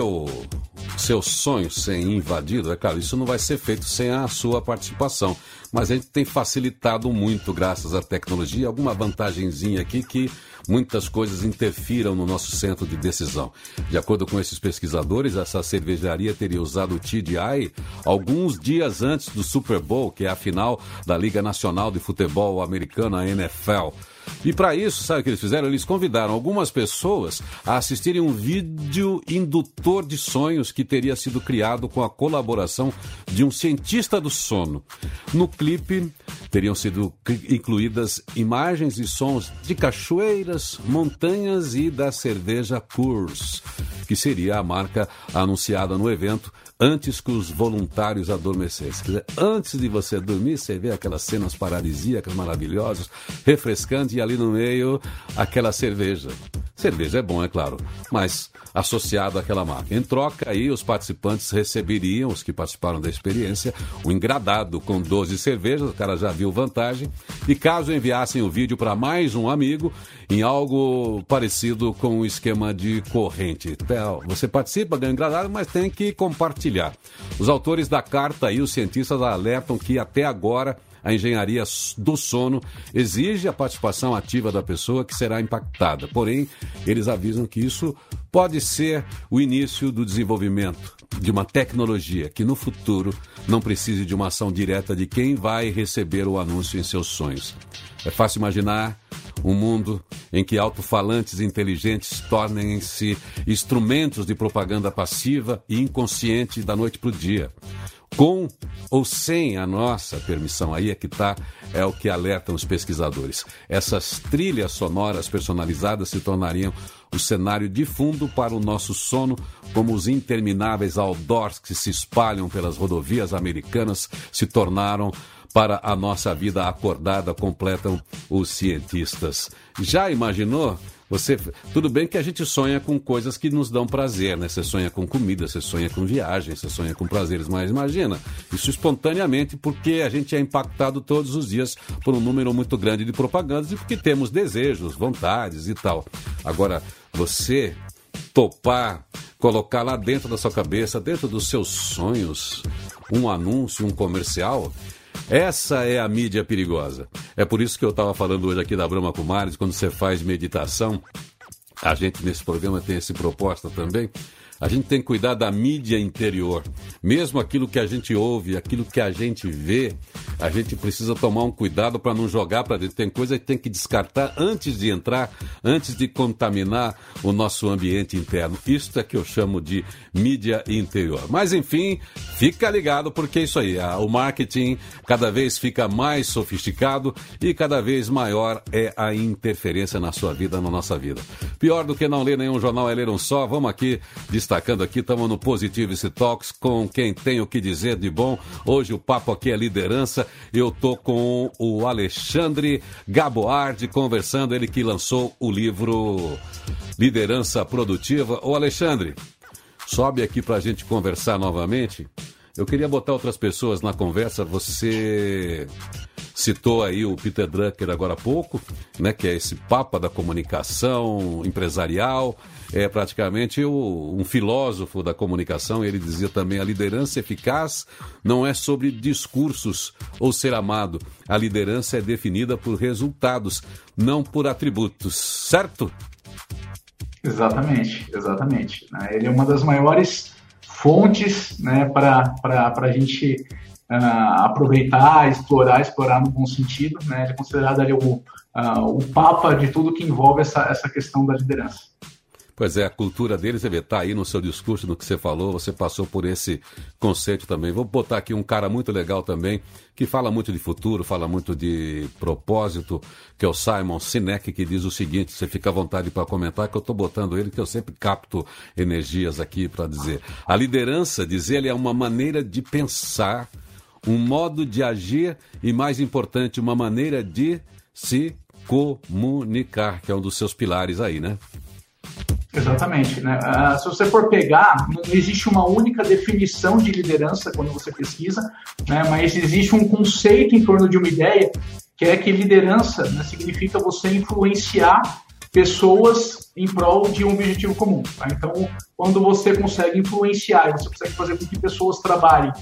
seu sonho ser invadido. É claro, isso não vai ser feito sem a sua participação, mas a gente tem facilitado muito, graças à tecnologia, alguma vantagenzinha aqui que muitas coisas interfiram no nosso centro de decisão. De acordo com esses pesquisadores, essa cervejaria teria usado o TDI alguns dias antes do Super Bowl, que é a final da Liga Nacional de Futebol Americana, a NFL. E para isso, sabe o que eles fizeram? Eles convidaram algumas pessoas a assistirem um vídeo indutor de sonhos que teria sido criado com a colaboração de um cientista do sono. No clipe, teriam sido incluídas imagens e sons de cachoeiras, montanhas e da cerveja Coors, que seria a marca anunciada no evento antes que os voluntários adormecessem. Quer dizer, antes de você dormir, você vê aquelas cenas paradisíacas, maravilhosas, refrescantes, e ali no meio, aquela cerveja. Cerveja é bom, é claro, mas associado àquela marca. Em troca, aí, os participantes receberiam, os que participaram da experiência, um engradado com 12 cervejas, o cara já viu vantagem, e caso enviassem o vídeo para mais um amigo, em algo parecido com o esquema de corrente. Então, você participa, ganha engradado, mas tem que compartilhar. Os autores da carta e os cientistas alertam que até agora a engenharia do sono exige a participação ativa da pessoa que será impactada. Porém, eles avisam que isso pode ser o início do desenvolvimento de uma tecnologia que no futuro não precise de uma ação direta de quem vai receber o anúncio em seus sonhos. É fácil imaginar um mundo em que alto-falantes inteligentes tornem-se instrumentos de propaganda passiva e inconsciente da noite para o dia. Com ou sem a nossa permissão, aí é que está, é o que alertam os pesquisadores. Essas trilhas sonoras personalizadas se tornariam o cenário de fundo para o nosso sono, como os intermináveis outdoors que se espalham pelas rodovias americanas se tornaram para a nossa vida acordada, completam os cientistas. Já imaginou? Tudo bem que a gente sonha com coisas que nos dão prazer, né? Você sonha com comida, você sonha com viagem, você sonha com prazeres, mas imagina, isso espontaneamente, porque a gente é impactado todos os dias por um número muito grande de propagandas e porque temos desejos, vontades e tal. Agora, você topar, colocar lá dentro da sua cabeça, dentro dos seus sonhos, um anúncio, um comercial. Essa é a mídia perigosa. É por isso que eu estava falando hoje aqui da Brahma Kumaris, quando você faz meditação, a gente nesse programa tem esse proposta também. A gente tem que cuidar da mídia interior. Mesmo aquilo que a gente ouve, aquilo que a gente vê, a gente precisa tomar um cuidado para não jogar para dentro. Tem coisa que tem que descartar antes de entrar, antes de contaminar o nosso ambiente interno. Isso é que eu chamo de mídia interior. Mas, enfim, fica ligado porque é isso aí. O marketing cada vez fica mais sofisticado e cada vez maior é a interferência na sua vida, na nossa vida. Pior do que não ler nenhum jornal é ler um só. Vamos aqui destacando aqui, estamos no Positivity Talks com quem tem o que dizer de bom. Hoje o papo aqui é liderança. Eu tô com o Alexandre Gaboardi conversando, ele que lançou o livro Liderança Produtiva. Ô Alexandre, sobe aqui pra gente conversar novamente. Eu queria botar outras pessoas na conversa. Você citou aí o Peter Drucker agora há pouco, né, que é esse papa da comunicação empresarial, é praticamente um filósofo da comunicação. Ele dizia também: a liderança eficaz não é sobre discursos ou ser amado. A liderança é definida por resultados, não por atributos, certo? Exatamente. Ele é uma das maiores fontes, né, para a gente aproveitar, explorar no bom sentido, né? Ele é considerado ali o papa de tudo que envolve essa questão da liderança. Pois é, a cultura deles, você vê, tá aí no seu discurso, no que você falou, você passou por esse conceito também. Vou botar aqui um cara muito legal também, que fala muito de futuro, fala muito de propósito, que é o Simon Sinek, que diz o seguinte: você fica à vontade para comentar, que eu estou botando ele, que eu sempre capto energias aqui para dizer. A liderança, diz ele, é uma maneira de pensar, um modo de agir e, mais importante, uma maneira de se comunicar, que é um dos seus pilares aí, né? Exatamente, né? Se você for pegar, não existe uma única definição de liderança quando você pesquisa, né? Mas existe um conceito em torno de uma ideia, que é que liderança, né, significa você influenciar pessoas em prol de um objetivo comum. Tá? Então, quando você consegue influenciar, você consegue fazer com que pessoas trabalhem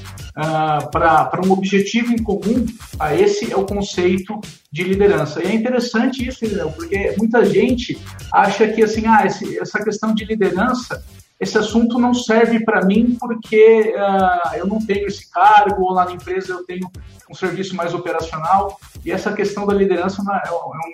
para um objetivo em comum, esse é o conceito de liderança. E é interessante isso, porque muita gente acha que assim, essa questão de liderança, esse assunto não serve para mim porque eu não tenho esse cargo, ou lá na empresa eu tenho um serviço mais operacional. E essa questão da liderança é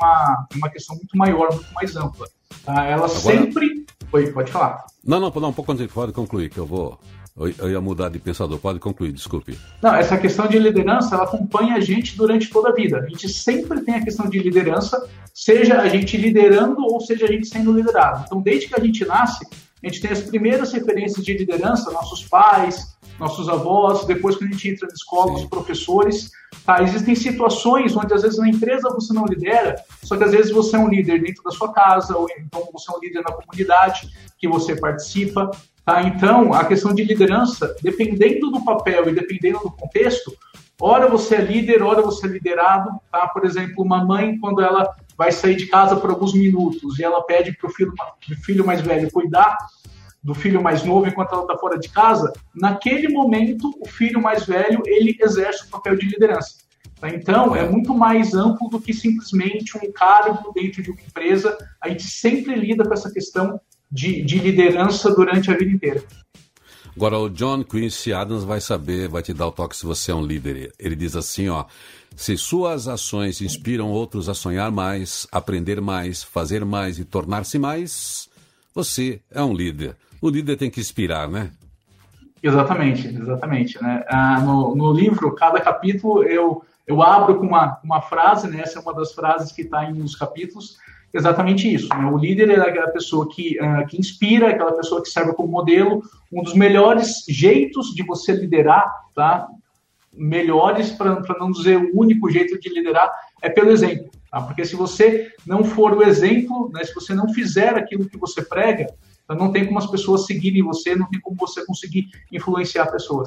uma questão muito maior, muito mais ampla. Ela agora... sempre... Oi, pode falar. Não, um pouco antes, pode concluir, que eu ia mudar de pensador. Pode concluir, desculpe. Não, essa questão de liderança, ela acompanha a gente durante toda a vida. A gente sempre tem a questão de liderança, seja a gente liderando ou seja a gente sendo liderado. Então, desde que a gente nasce, a gente tem as primeiras referências de liderança, nossos pais, nossos avós, depois que a gente entra na escola, os professores. Existem situações onde às vezes na empresa você não lidera, só que às vezes você é um líder dentro da sua casa, ou então você é um líder na comunidade que você participa. Então, a questão de liderança, dependendo do papel e dependendo do contexto, ora você é líder, ora você é liderado. Por exemplo, uma mãe, quando ela vai sair de casa por alguns minutos e ela pede para o filho mais velho cuidar do filho mais novo enquanto ela está fora de casa, naquele momento o filho mais velho ele exerce o papel de liderança. Então, é muito mais amplo do que simplesmente um cargo dentro de uma empresa. A gente sempre lida com essa questão de liderança durante a vida inteira. Agora, o John Quincy Adams vai te dar o toque se você é um líder. Ele diz assim, se suas ações inspiram outros a sonhar mais, aprender mais, fazer mais e tornar-se mais, você é um líder. O líder tem que inspirar, né? Exatamente. Né? No livro, cada capítulo, eu abro com uma frase, né? Essa é uma das frases que está em um dos capítulos, exatamente isso. Né? O líder é aquela pessoa que inspira, aquela pessoa que serve como modelo. Um dos melhores jeitos de você liderar, tá? Melhores, para não dizer o único jeito de liderar, é pelo exemplo. Tá? Porque se você não for o exemplo, né? Se você não fizer aquilo que você prega, não tem como as pessoas seguirem você, não tem como você conseguir influenciar pessoas.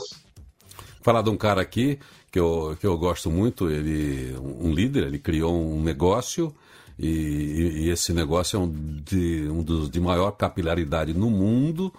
Falar de um cara aqui que eu gosto muito, um líder, ele criou um negócio E esse negócio é um dos de maior capilaridade no mundo.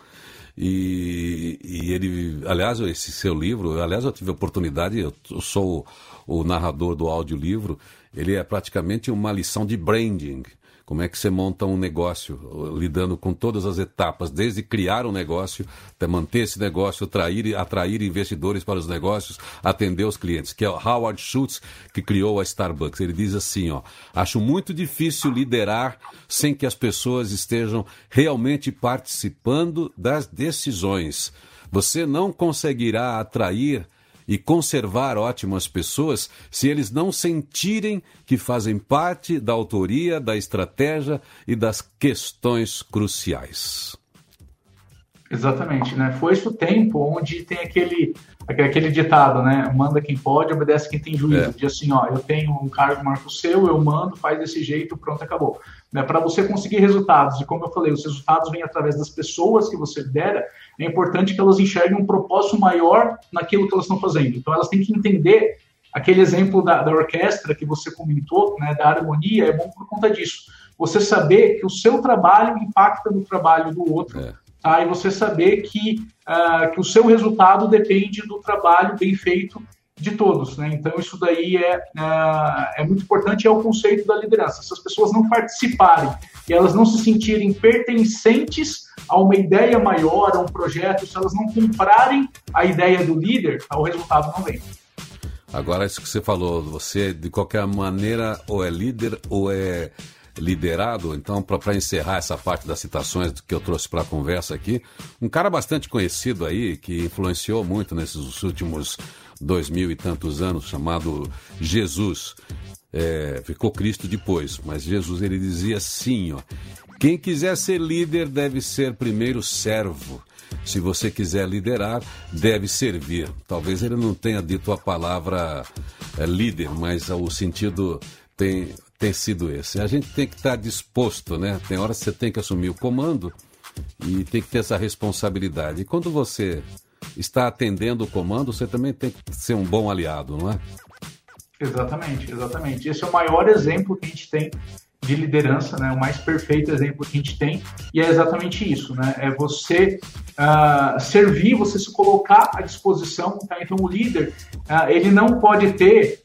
E ele, aliás, esse seu livro, eu tive a oportunidade, eu sou o narrador do audiolivro, ele é praticamente uma lição de branding. Como é que você monta um negócio, lidando com todas as etapas, desde criar um negócio, até manter esse negócio, atrair investidores para os negócios, atender os clientes, que é o Howard Schultz, que criou a Starbucks. Ele diz assim, acho muito difícil liderar sem que as pessoas estejam realmente participando das decisões. Você não conseguirá atrair e conservar ótimas pessoas se eles não sentirem que fazem parte da autoria, da estratégia e das questões cruciais. Exatamente, né? Foi-se o tempo onde tem aquele ditado, né? Manda quem pode, obedece quem tem juízo. Diz assim, eu tenho um cargo marco seu, eu mando, faz desse jeito, pronto, acabou. Né? Para você conseguir resultados, e como eu falei, os resultados vêm através das pessoas que você lidera, é importante que elas enxerguem um propósito maior naquilo que elas estão fazendo. Então, elas têm que entender aquele exemplo da orquestra que você comentou, né, da harmonia, é bom por conta disso. Você saber que o seu trabalho impacta no trabalho do outro, tá? E você saber que o seu resultado depende do trabalho bem feito de todos, né? Então, isso daí é muito importante, é o conceito da liderança. Se as pessoas não participarem e elas não se sentirem pertencentes a uma ideia maior, a um projeto, se elas não comprarem a ideia do líder, o resultado não vem. Agora, isso que você falou, você de qualquer maneira ou é líder ou é liderado. Então, para encerrar essa parte das citações que eu trouxe para a conversa aqui, um cara bastante conhecido aí, que influenciou muito nesses últimos 2000 e tantos anos, chamado Jesus. Ficou Cristo depois, mas Jesus, ele dizia assim, quem quiser ser líder deve ser primeiro servo. Se você quiser liderar, deve servir. Talvez ele não tenha dito a palavra líder, mas o sentido tem sido esse. A gente tem que estar disposto, né? Tem horas que você tem que assumir o comando e tem que ter essa responsabilidade. E quando você está atendendo o comando, você também tem que ser um bom aliado, não é? Exatamente, exatamente. Esse é o maior exemplo que a gente tem de liderança, né? O mais perfeito exemplo que a gente tem, e é exatamente isso, né? É você servir, você se colocar à disposição, tá? Então o líder, ele não pode ter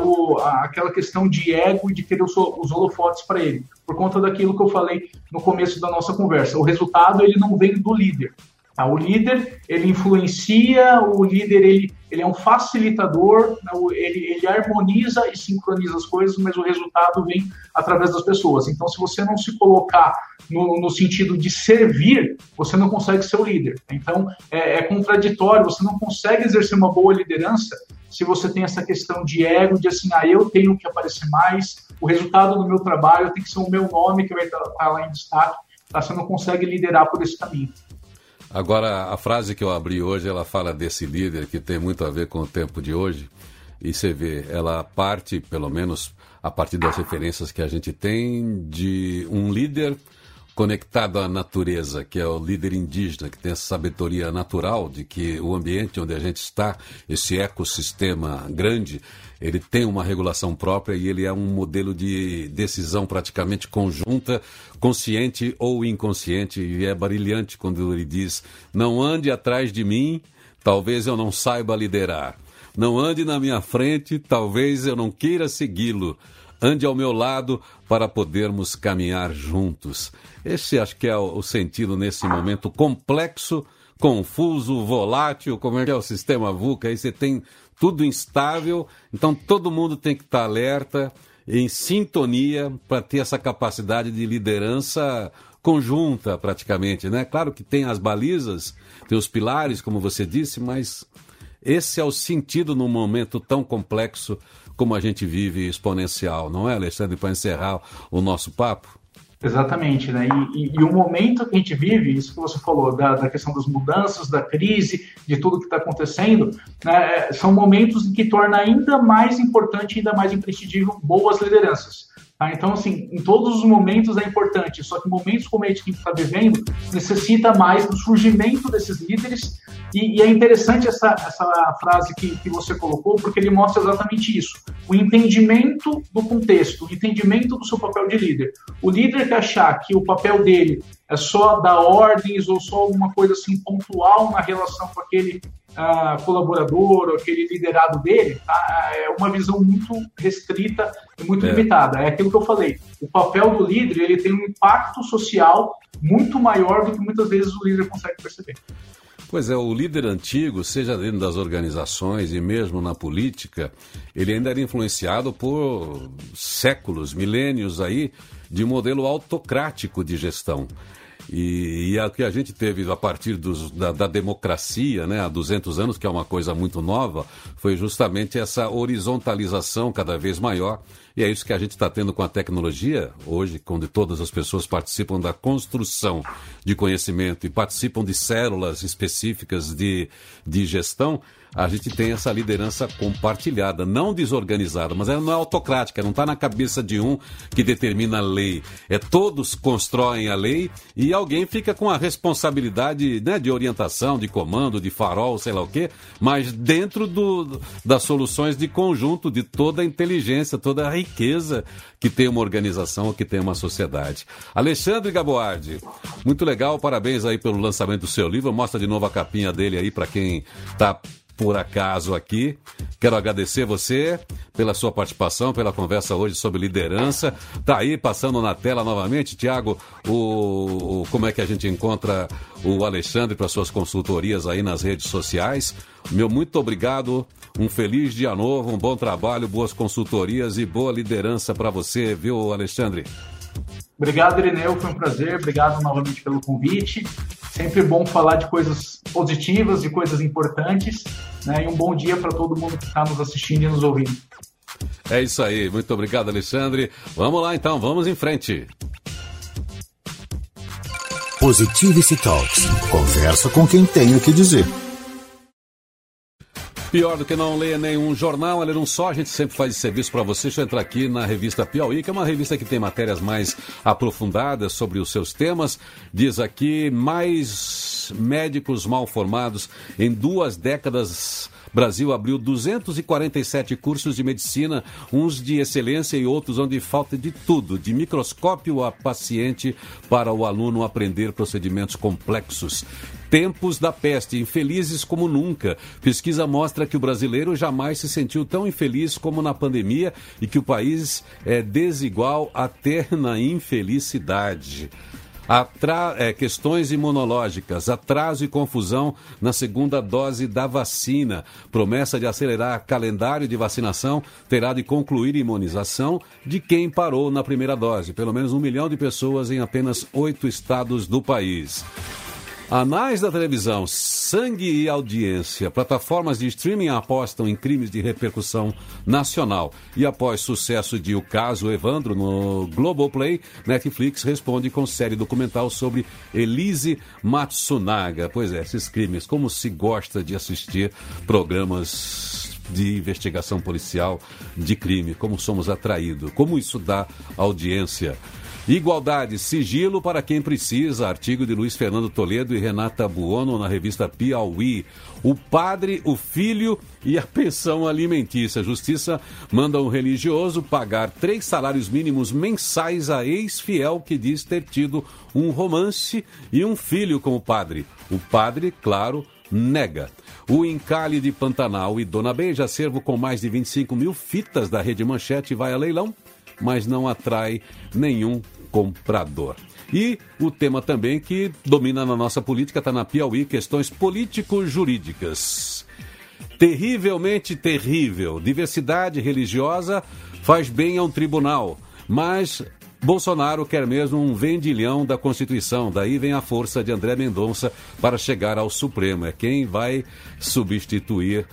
aquela questão de ego e de querer os holofotes para ele, por conta daquilo que eu falei no começo da nossa conversa. O resultado, ele não vem do líder. Tá? O líder, ele influencia, o líder, ele é um facilitador, né? ele harmoniza e sincroniza as coisas, mas o resultado vem através das pessoas. Então, se você não se colocar no sentido de servir, você não consegue ser o líder. Então, é contraditório, você não consegue exercer uma boa liderança se você tem essa questão de ego, de assim, eu tenho que aparecer mais, o resultado do meu trabalho tem que ser o meu nome que vai estar lá em destaque, tá? Você não consegue liderar por esse caminho. Agora, a frase que eu abri hoje, ela fala desse líder que tem muito a ver com o tempo de hoje. E você vê, ela parte, pelo menos a partir das referências que a gente tem, de um líder conectado à natureza, que é o líder indígena, que tem essa sabedoria natural de que o ambiente onde a gente está, esse ecossistema grande, ele tem uma regulação própria e ele é um modelo de decisão praticamente conjunta, consciente ou inconsciente, e é brilhante quando ele diz: não ande atrás de mim, talvez eu não saiba liderar. Não ande na minha frente, talvez eu não queira segui-lo. Ande ao meu lado para podermos caminhar juntos. Esse acho que é o sentido nesse momento complexo, confuso, volátil, como é que é o sistema VUCA, aí você tem tudo instável, então todo mundo tem que estar alerta, em sintonia, para ter essa capacidade de liderança conjunta praticamente, né? Claro que tem as balizas, tem os pilares, como você disse, mas esse é o sentido num momento tão complexo como a gente vive, exponencial, não é, Alexandre, para encerrar o nosso papo? Exatamente, né? E o momento que a gente vive, isso que você falou, da questão das mudanças, da crise, de tudo que está acontecendo, né, são momentos que torna ainda mais importante, ainda mais imprescindível boas lideranças. Tá? Então, assim, em todos os momentos é importante, só que momentos como esse que a gente está vivendo necessita mais do surgimento desses líderes, e é interessante essa frase que você colocou, porque ele mostra exatamente isso, o entendimento do contexto, o entendimento do seu papel de líder. O líder que achar que o papel dele é só dar ordens ou só alguma coisa assim pontual na relação com aquele colaborador ou aquele liderado dele, tá? É uma visão muito restrita e muito limitada. É aquilo que eu falei. O papel do líder, ele tem um impacto social muito maior do que muitas vezes o líder consegue perceber. Pois é, o líder antigo, seja dentro das organizações e mesmo na política, ele ainda era influenciado por séculos, milênios aí, de modelo autocrático de gestão. E o que a gente teve a partir da democracia, né, há 200 anos, que é uma coisa muito nova, foi justamente essa horizontalização cada vez maior. E é isso que a gente está tendo com a tecnologia hoje, quando todas as pessoas participam da construção de conhecimento e participam de células específicas de gestão. A gente tem essa liderança compartilhada, não desorganizada, mas ela não é autocrática, não está na cabeça de um que determina a lei. Todos constroem a lei e alguém fica com a responsabilidade, né, de orientação, de comando, de farol, sei lá o quê, mas dentro das soluções de conjunto, de toda a inteligência, toda a riqueza que tem uma organização ou que tem uma sociedade. Alexandre Gaboardi, muito legal, parabéns aí pelo lançamento do seu livro, mostra de novo a capinha dele aí para quem está por acaso aqui. Quero agradecer você pela sua participação, pela conversa hoje sobre liderança. Tá aí passando na tela novamente, Tiago, como é que a gente encontra o Alexandre para suas consultorias aí nas redes sociais. Meu muito obrigado, um feliz dia novo, um bom trabalho, boas consultorias e boa liderança para você, viu, Alexandre? Obrigado, Irineu, foi um prazer, obrigado novamente pelo convite. Sempre bom falar de coisas positivas, de coisas importantes, né? E um bom dia para todo mundo que está nos assistindo e nos ouvindo. É isso aí, muito obrigado, Alexandre. Vamos lá então, vamos em frente. Positivity Talks. Conversa com quem tem o que dizer. Pior do que não ler nenhum jornal, ler um só, a gente sempre faz serviço para você. Deixa eu entrar aqui na revista Piauí, que é uma revista que tem matérias mais aprofundadas sobre os seus temas. Diz aqui, mais médicos mal formados em 2 décadas. Brasil abriu 247 cursos de medicina, uns de excelência e outros onde falta de tudo, de microscópio a paciente, para o aluno aprender procedimentos complexos. Tempos da peste, infelizes como nunca. Pesquisa mostra que o brasileiro jamais se sentiu tão infeliz como na pandemia e que o país é desigual até na infelicidade. Questões imunológicas, atraso e confusão na segunda dose da vacina. Promessa de acelerar calendário de vacinação terá de concluir imunização de quem parou na primeira dose. Pelo menos 1 milhão de pessoas em apenas 8 estados do país. Anais da televisão, sangue e audiência. Plataformas de streaming apostam em crimes de repercussão nacional. E após sucesso de O Caso Evandro no Globoplay, Netflix responde com série documental sobre Elise Matsunaga. Pois é, esses crimes, como se gosta de assistir programas de investigação policial de crime, como somos atraídos, como isso dá audiência. Igualdade, sigilo para quem precisa, artigo de Luiz Fernando Toledo e Renata Buono na revista Piauí. O padre, o filho e a pensão alimentícia. Justiça manda um religioso pagar 3 salários mínimos mensais a ex-fiel que diz ter tido um romance e um filho com o padre. O padre, claro, nega. O encalhe de Pantanal e Dona Beija, acervo com mais de 25 mil fitas da Rede Manchete, vai a leilão, mas não atrai nenhum comprador. E o tema também que domina na nossa política está na Piauí, questões político-jurídicas. Terrivelmente terrível. Diversidade religiosa faz bem a um tribunal, mas Bolsonaro quer mesmo um vendilhão da Constituição. Daí vem a força de André Mendonça para chegar ao Supremo. É quem vai substituir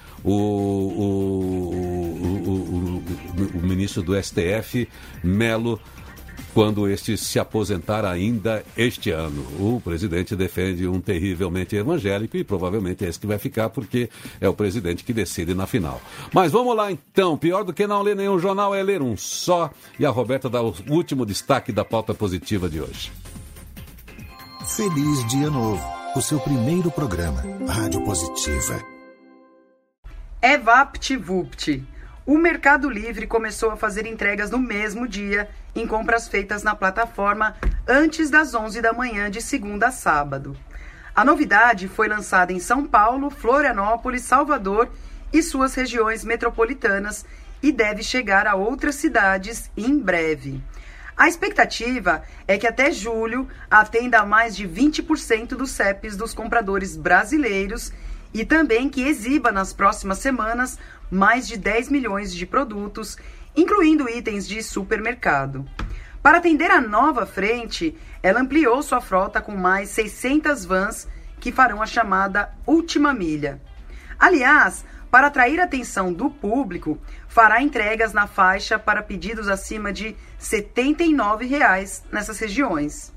o ministro do STF, Melo, quando este se aposentar ainda este ano. O presidente defende um terrivelmente evangélico e provavelmente é esse que vai ficar, porque é o presidente que decide na final. Mas vamos lá então, pior do que não ler nenhum jornal é ler um só, e a Roberta dá o último destaque da pauta positiva de hoje. Feliz Dia Novo, o seu primeiro programa, Rádio Positiva. É VaptVupt. O Mercado Livre começou a fazer entregas no mesmo dia em compras feitas na plataforma antes das 11 da manhã de segunda a sábado. A novidade foi lançada em São Paulo, Florianópolis, Salvador e suas regiões metropolitanas e deve chegar a outras cidades em breve. A expectativa é que até julho atenda a mais de 20% dos CEPs dos compradores brasileiros e também que exiba nas próximas semanas mais de 10 milhões de produtos, incluindo itens de supermercado. Para atender a nova frente, ela ampliou sua frota com mais 600 vans que farão a chamada Última Milha. Aliás, para atrair a atenção do público, fará entregas na faixa para pedidos acima de R$ 79,00 nessas regiões.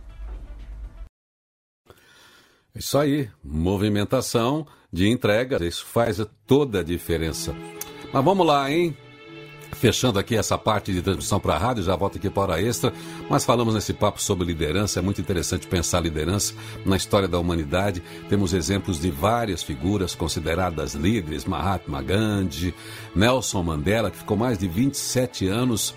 Isso aí, movimentação de entrega, isso faz toda a diferença. Mas vamos lá, hein? Fechando aqui essa parte de transmissão para a rádio, já volto aqui para a hora extra, mas falamos nesse papo sobre liderança. É muito interessante pensar liderança na história da humanidade. Temos exemplos de várias figuras consideradas líderes: Mahatma Gandhi, Nelson Mandela, que ficou mais de 27 anos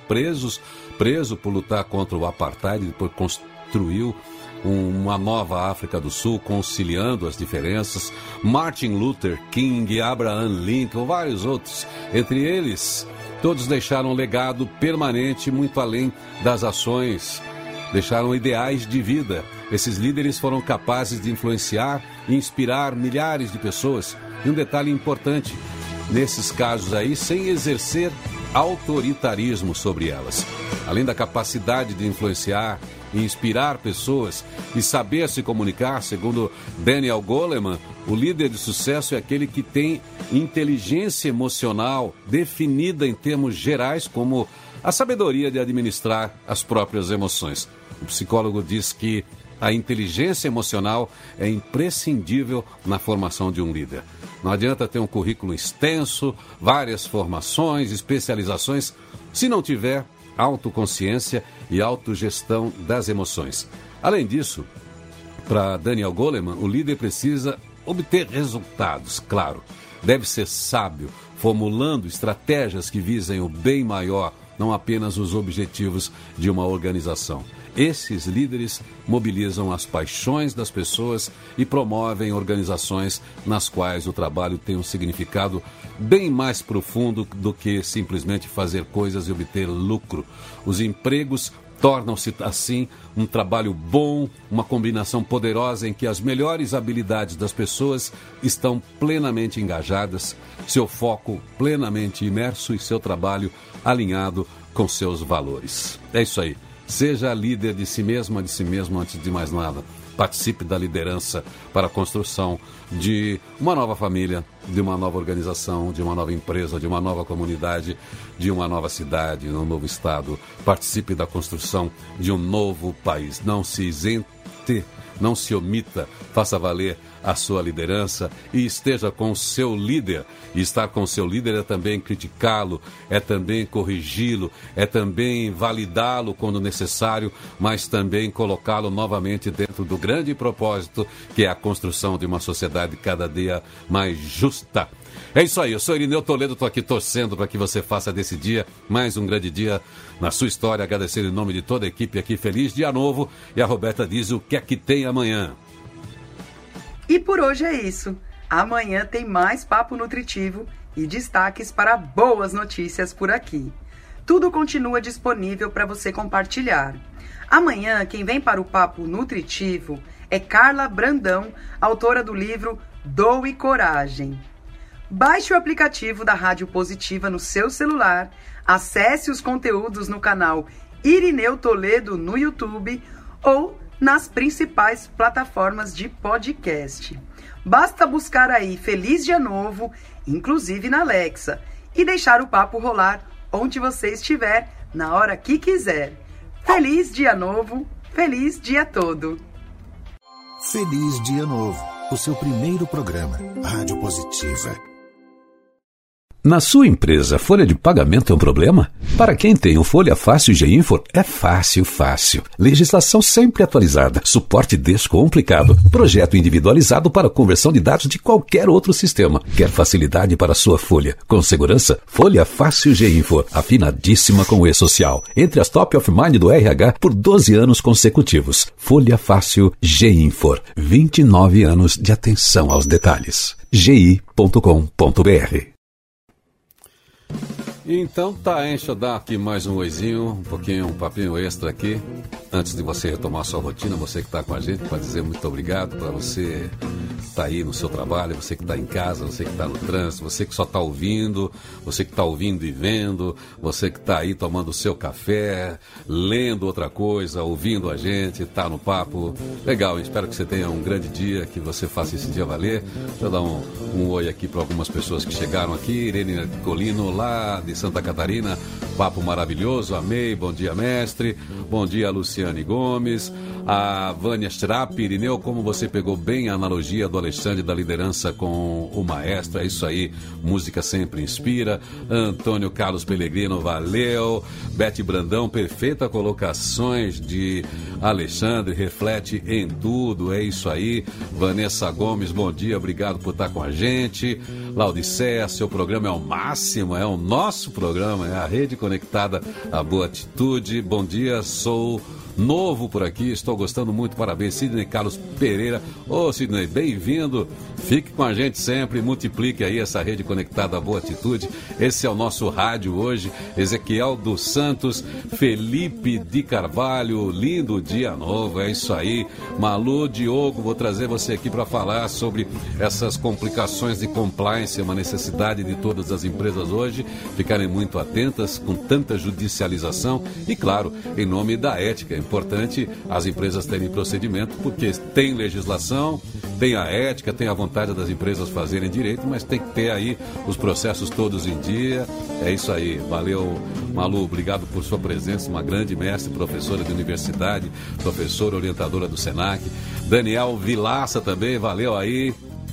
preso por lutar contra o apartheid, depois construiu uma nova África do Sul, conciliando as diferenças. Martin Luther King, Abraham Lincoln, vários outros. Entre eles, todos deixaram um legado permanente muito além das ações. Deixaram ideais de vida. Esses líderes foram capazes de influenciar e inspirar milhares de pessoas. E um detalhe importante, nesses casos aí, sem exercer autoritarismo sobre elas. Além da capacidade de influenciar e inspirar pessoas e saber se comunicar, segundo Daniel Goleman, o líder de sucesso é aquele que tem inteligência emocional definida em termos gerais como a sabedoria de administrar as próprias emoções. O psicólogo diz que a inteligência emocional é imprescindível na formação de um líder. Não adianta ter um currículo extenso, várias formações, especializações, se não tiver autoconsciência e autogestão das emoções. Além disso, para Daniel Goleman, o líder precisa obter resultados, claro. Deve ser sábio, formulando estratégias que visem o bem maior, não apenas os objetivos de uma organização. Esses líderes mobilizam as paixões das pessoas e promovem organizações nas quais o trabalho tem um significado bem mais profundo do que simplesmente fazer coisas e obter lucro. Os empregos tornam-se, assim, um trabalho bom, uma combinação poderosa em que as melhores habilidades das pessoas estão plenamente engajadas, seu foco plenamente imerso e seu trabalho alinhado com seus valores. É isso aí. Seja líder de si mesmo antes de mais nada. Participe da liderança para a construção de uma nova família, de uma nova organização, de uma nova empresa, de uma nova comunidade, de uma nova cidade, de um novo estado. Participe da construção de um novo país. Não se isente, não se omita, faça valer a sua liderança e esteja com o seu líder. E estar com o seu líder é também criticá-lo, é também corrigi-lo, é também validá-lo quando necessário, mas também colocá-lo novamente dentro do grande propósito, que é a construção de uma sociedade cada dia mais justa. É isso aí, eu sou Irineu Toledo, estou aqui torcendo para que você faça desse dia mais um grande dia na sua história. Agradecer em nome de toda a equipe aqui, feliz dia novo. E a Roberta diz o que é que tem amanhã. E por hoje é isso. Amanhã tem mais papo nutritivo e destaques para boas notícias por aqui. Tudo continua disponível para você compartilhar. Amanhã, quem vem para o papo nutritivo é Carla Brandão, autora do livro Doe Coragem. Baixe o aplicativo da Rádio Positiva no seu celular, acesse os conteúdos no canal Irineu Toledo no YouTube ou nas principais plataformas de podcast. Basta buscar aí Feliz Dia Novo, inclusive na Alexa, e deixar o papo rolar onde você estiver, na hora que quiser. Feliz Dia Novo, feliz dia todo. Feliz Dia Novo, o seu primeiro programa, Rádio Positiva. Na sua empresa, folha de pagamento é um problema? Para quem tem o Folha Fácil GeInfor, é fácil. Legislação sempre atualizada, suporte descomplicado, projeto individualizado para conversão de dados de qualquer outro sistema. Quer facilidade para sua folha? Com segurança, Folha Fácil GeInfor, afinadíssima com o E-Social. Entre as top of mind do RH por 12 anos consecutivos. Folha Fácil GeInfor, 29 anos de atenção aos detalhes. gi.com.br. Então tá, deixa eu dar aqui mais um oizinho, um papinho extra aqui, antes de você retomar a sua rotina, você que está com a gente, para dizer muito obrigado, para você que está aí no seu trabalho, você que está em casa, você que está no trânsito, você que só está ouvindo, você que está ouvindo e vendo, você que está aí tomando o seu café, lendo outra coisa, ouvindo a gente, está no papo. Legal, espero que você tenha um grande dia, que você faça esse dia valer. Deixa eu dar um oi aqui para algumas pessoas que chegaram aqui. Irene Colino, lá de Santa Catarina, papo maravilhoso, amei, bom dia mestre, bom dia Luciane Gomes, a Vânia Strapp, Irineu, como você pegou bem a analogia do Alexandre da liderança com o maestro, é isso aí, música sempre inspira. Antônio Carlos Pellegrino, valeu. Bete Brandão, perfeita colocações de Alexandre, reflete em tudo, é isso aí. Vanessa Gomes, bom dia, obrigado por estar com a gente. Laodiceia, seu programa é o máximo, é o nosso programa, é a Rede Conectada, a Boa Atitude. Bom dia, sou novo por aqui, estou gostando muito, parabéns. Sidney Carlos Pereira, ô Sidney, bem-vindo, fique com a gente sempre, multiplique aí essa Rede Conectada, a Boa Atitude. Esse é o nosso rádio hoje. Ezequiel dos Santos, Felipe de Carvalho, lindo dia novo, é isso aí. Malu Diogo, vou trazer você aqui para falar sobre essas complicações de compliance, uma necessidade de todas as empresas hoje ficarem muito atentas com tanta judicialização e, claro, em nome da ética. É importante as empresas terem procedimento, porque tem legislação, tem a ética, tem a vontade das empresas fazerem direito, mas tem que ter aí os processos todos em dia. É isso aí, valeu Malu, obrigado por sua presença, uma grande mestre, professora de universidade, professora orientadora do Senac. Daniel Vilaça também, valeu aí.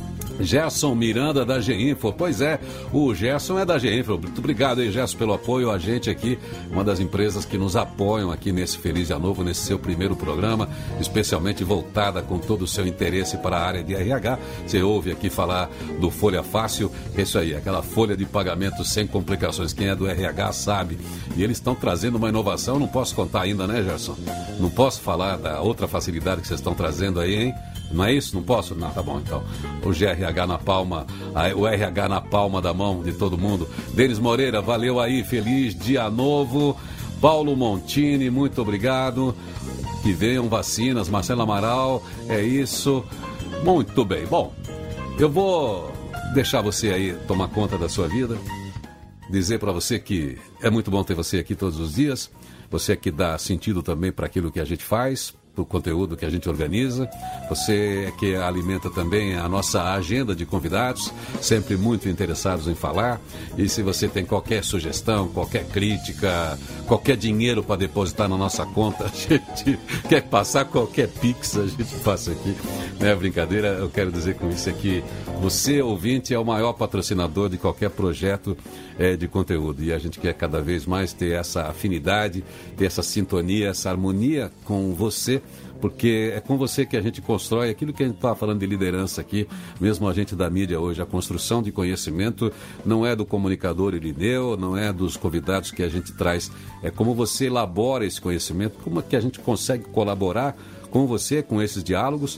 Gerson Miranda da GeInfor, pois é, o Gerson é da GeInfor, muito obrigado aí Gerson pelo apoio a gente aqui, uma das empresas que nos apoiam aqui nesse Feliz Dia Novo, nesse seu primeiro programa, especialmente voltada com todo o seu interesse para a área de RH. Você ouve aqui falar do Folha Fácil, é isso aí, aquela folha de pagamento sem complicações, quem é do RH sabe, e eles estão trazendo uma inovação, não posso contar ainda, né Gerson? Não posso falar da outra facilidade que vocês estão trazendo aí, hein? Não é isso? Não posso? Não, tá bom, então. O RH na palma, o RH na palma da mão de todo mundo. Denis Moreira, valeu aí, feliz dia novo. Paulo Montini, muito obrigado. Que venham vacinas. Marcelo Amaral, é isso. Muito bem. Bom, eu vou deixar você aí tomar conta da sua vida. Dizer para você que é muito bom ter você aqui todos os dias. Você que dá sentido também para aquilo que a gente faz, para o conteúdo que a gente organiza. Você que alimenta também a nossa agenda de convidados, sempre muito interessados em falar. E se você tem qualquer sugestão, qualquer crítica, qualquer dinheiro para depositar na nossa conta, a gente quer passar qualquer pix, a gente passa aqui. Não é brincadeira, eu quero dizer com isso aqui, você, ouvinte, é o maior patrocinador de qualquer projeto de conteúdo. E a gente quer cada vez mais ter essa afinidade, ter essa sintonia, essa harmonia com você, porque é com você que a gente constrói aquilo que a gente está falando de liderança aqui, mesmo a gente da mídia hoje. A construção de conhecimento não é do comunicador Irineu, não é dos convidados que a gente traz, é como você elabora esse conhecimento, como é que a gente consegue colaborar com você, com esses diálogos,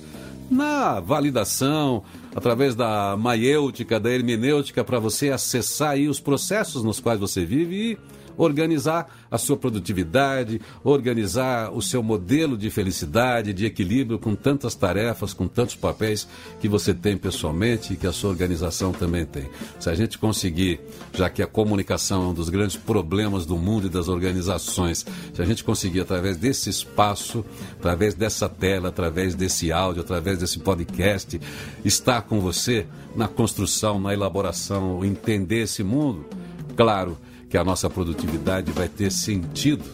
na validação, através da maiêutica, da hermenêutica, para você acessar aí os processos nos quais você vive e organizar a sua produtividade, organizar o seu modelo de felicidade, de equilíbrio com tantas tarefas, com tantos papéis que você tem pessoalmente e que a sua organização também tem. Se a gente conseguir, já que a comunicação é um dos grandes problemas do mundo e das organizações, se a gente conseguir, através desse espaço, através dessa tela, através desse áudio, através desse podcast, estar com você na construção, na elaboração, entender esse mundo, claro que a nossa produtividade vai ter sentido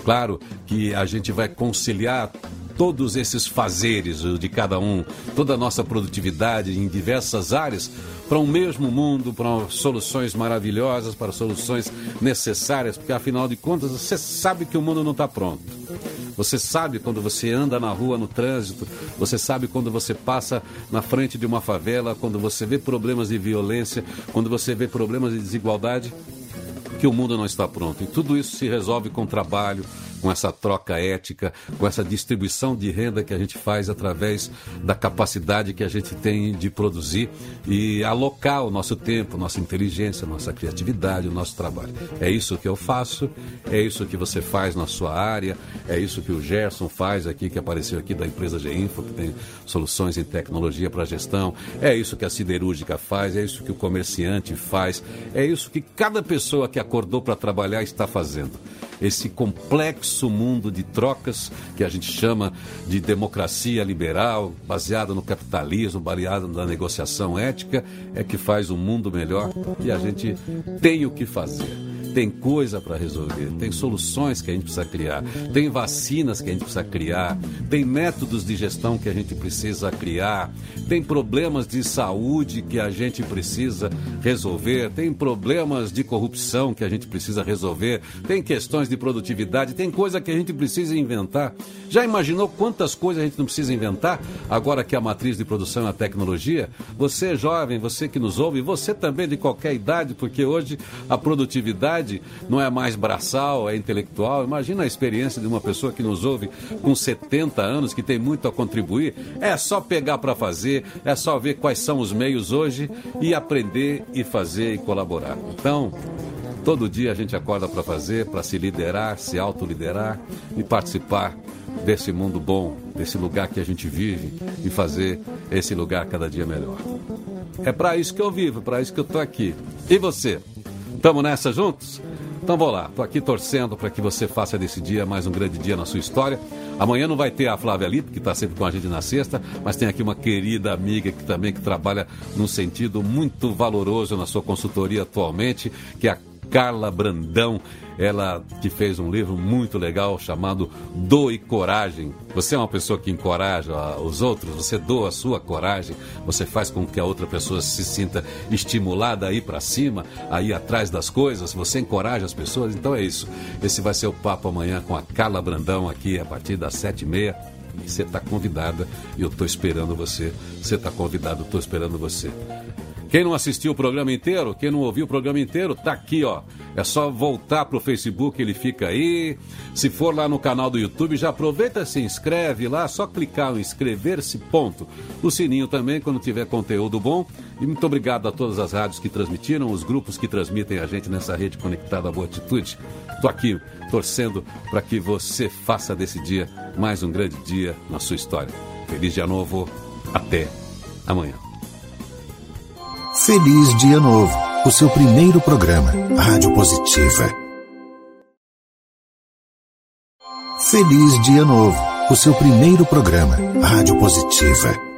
Claro que a gente vai conciliar todos esses fazeres de cada um, toda a nossa produtividade em diversas áreas, para um mesmo mundo, para soluções maravilhosas, para soluções necessárias, porque afinal de contas você sabe que o mundo não está pronto. Você sabe quando você anda na rua, no trânsito, você sabe quando você passa na frente de uma favela, quando você vê problemas de violência, quando você vê problemas de desigualdade, que o mundo não está pronto. E tudo isso se resolve com trabalho, com essa troca ética, com essa distribuição de renda que a gente faz através da capacidade que a gente tem de produzir e alocar o nosso tempo, nossa inteligência, nossa criatividade, o nosso trabalho. É isso que eu faço, é isso que você faz na sua área, é isso que o Gerson faz aqui, que apareceu aqui da empresa GEINFO, que tem soluções em tecnologia para gestão, é isso que a siderúrgica faz, é isso que o comerciante faz, é isso que cada pessoa que acordou para trabalhar está fazendo. Esse complexo mundo de trocas que a gente chama de democracia liberal, baseada no capitalismo, baseada na negociação ética, é que faz um mundo melhor e a gente tem o que fazer. Tem coisa para resolver, tem soluções que a gente precisa criar, tem vacinas que a gente precisa criar, tem métodos de gestão que a gente precisa criar, tem problemas de saúde que a gente precisa resolver, tem problemas de corrupção que a gente precisa resolver, tem questões de produtividade, tem coisa que a gente precisa inventar. Já imaginou quantas coisas a gente não precisa inventar agora que a matriz de produção é a tecnologia? Você jovem, você que nos ouve, você também de qualquer idade, porque hoje a produtividade não é mais braçal, é intelectual. Imagina a experiência de uma pessoa que nos ouve com 70 anos, que tem muito a contribuir. É só pegar para fazer, é só ver quais são os meios hoje e aprender e fazer e colaborar. Então, todo dia a gente acorda para fazer, para se liderar, se autoliderar e participar desse mundo bom, desse lugar que a gente vive e fazer esse lugar cada dia melhor. É para isso que eu vivo, é para isso que eu estou aqui. E você? Estamos nessa juntos? Então vou lá, estou aqui torcendo para que você faça desse dia mais um grande dia na sua história. Amanhã não vai ter a Flávia Lito, que está sempre com a gente na sexta, mas tem aqui uma querida amiga que também que trabalha num sentido muito valoroso na sua consultoria atualmente, que é a Carla Brandão. Ela que fez um livro muito legal chamado Doe Coragem. Você é uma pessoa que encoraja os outros, você doa a sua coragem, você faz com que a outra pessoa se sinta estimulada a ir para cima, a ir atrás das coisas, você encoraja as pessoas. Então é isso. Esse vai ser o papo amanhã com a Carla Brandão aqui a partir das 7h30. Você está convidada e eu estou esperando você. Você está convidado, eu estou esperando você. Quem não assistiu o programa inteiro, quem não ouviu o programa inteiro, tá aqui, ó. É só voltar pro Facebook, ele fica aí. Se for lá no canal do YouTube, já aproveita, se inscreve lá, só clicar em inscrever-se, ponto. O sininho também, quando tiver conteúdo bom. E muito obrigado a todas as rádios que transmitiram, os grupos que transmitem a gente nessa rede conectada à Boa Atitude. Tô aqui torcendo para que você faça desse dia mais um grande dia na sua história. Feliz dia novo, até amanhã. Feliz Dia Novo, o seu primeiro programa, Rádio Positiva. Feliz Dia Novo, o seu primeiro programa, Rádio Positiva.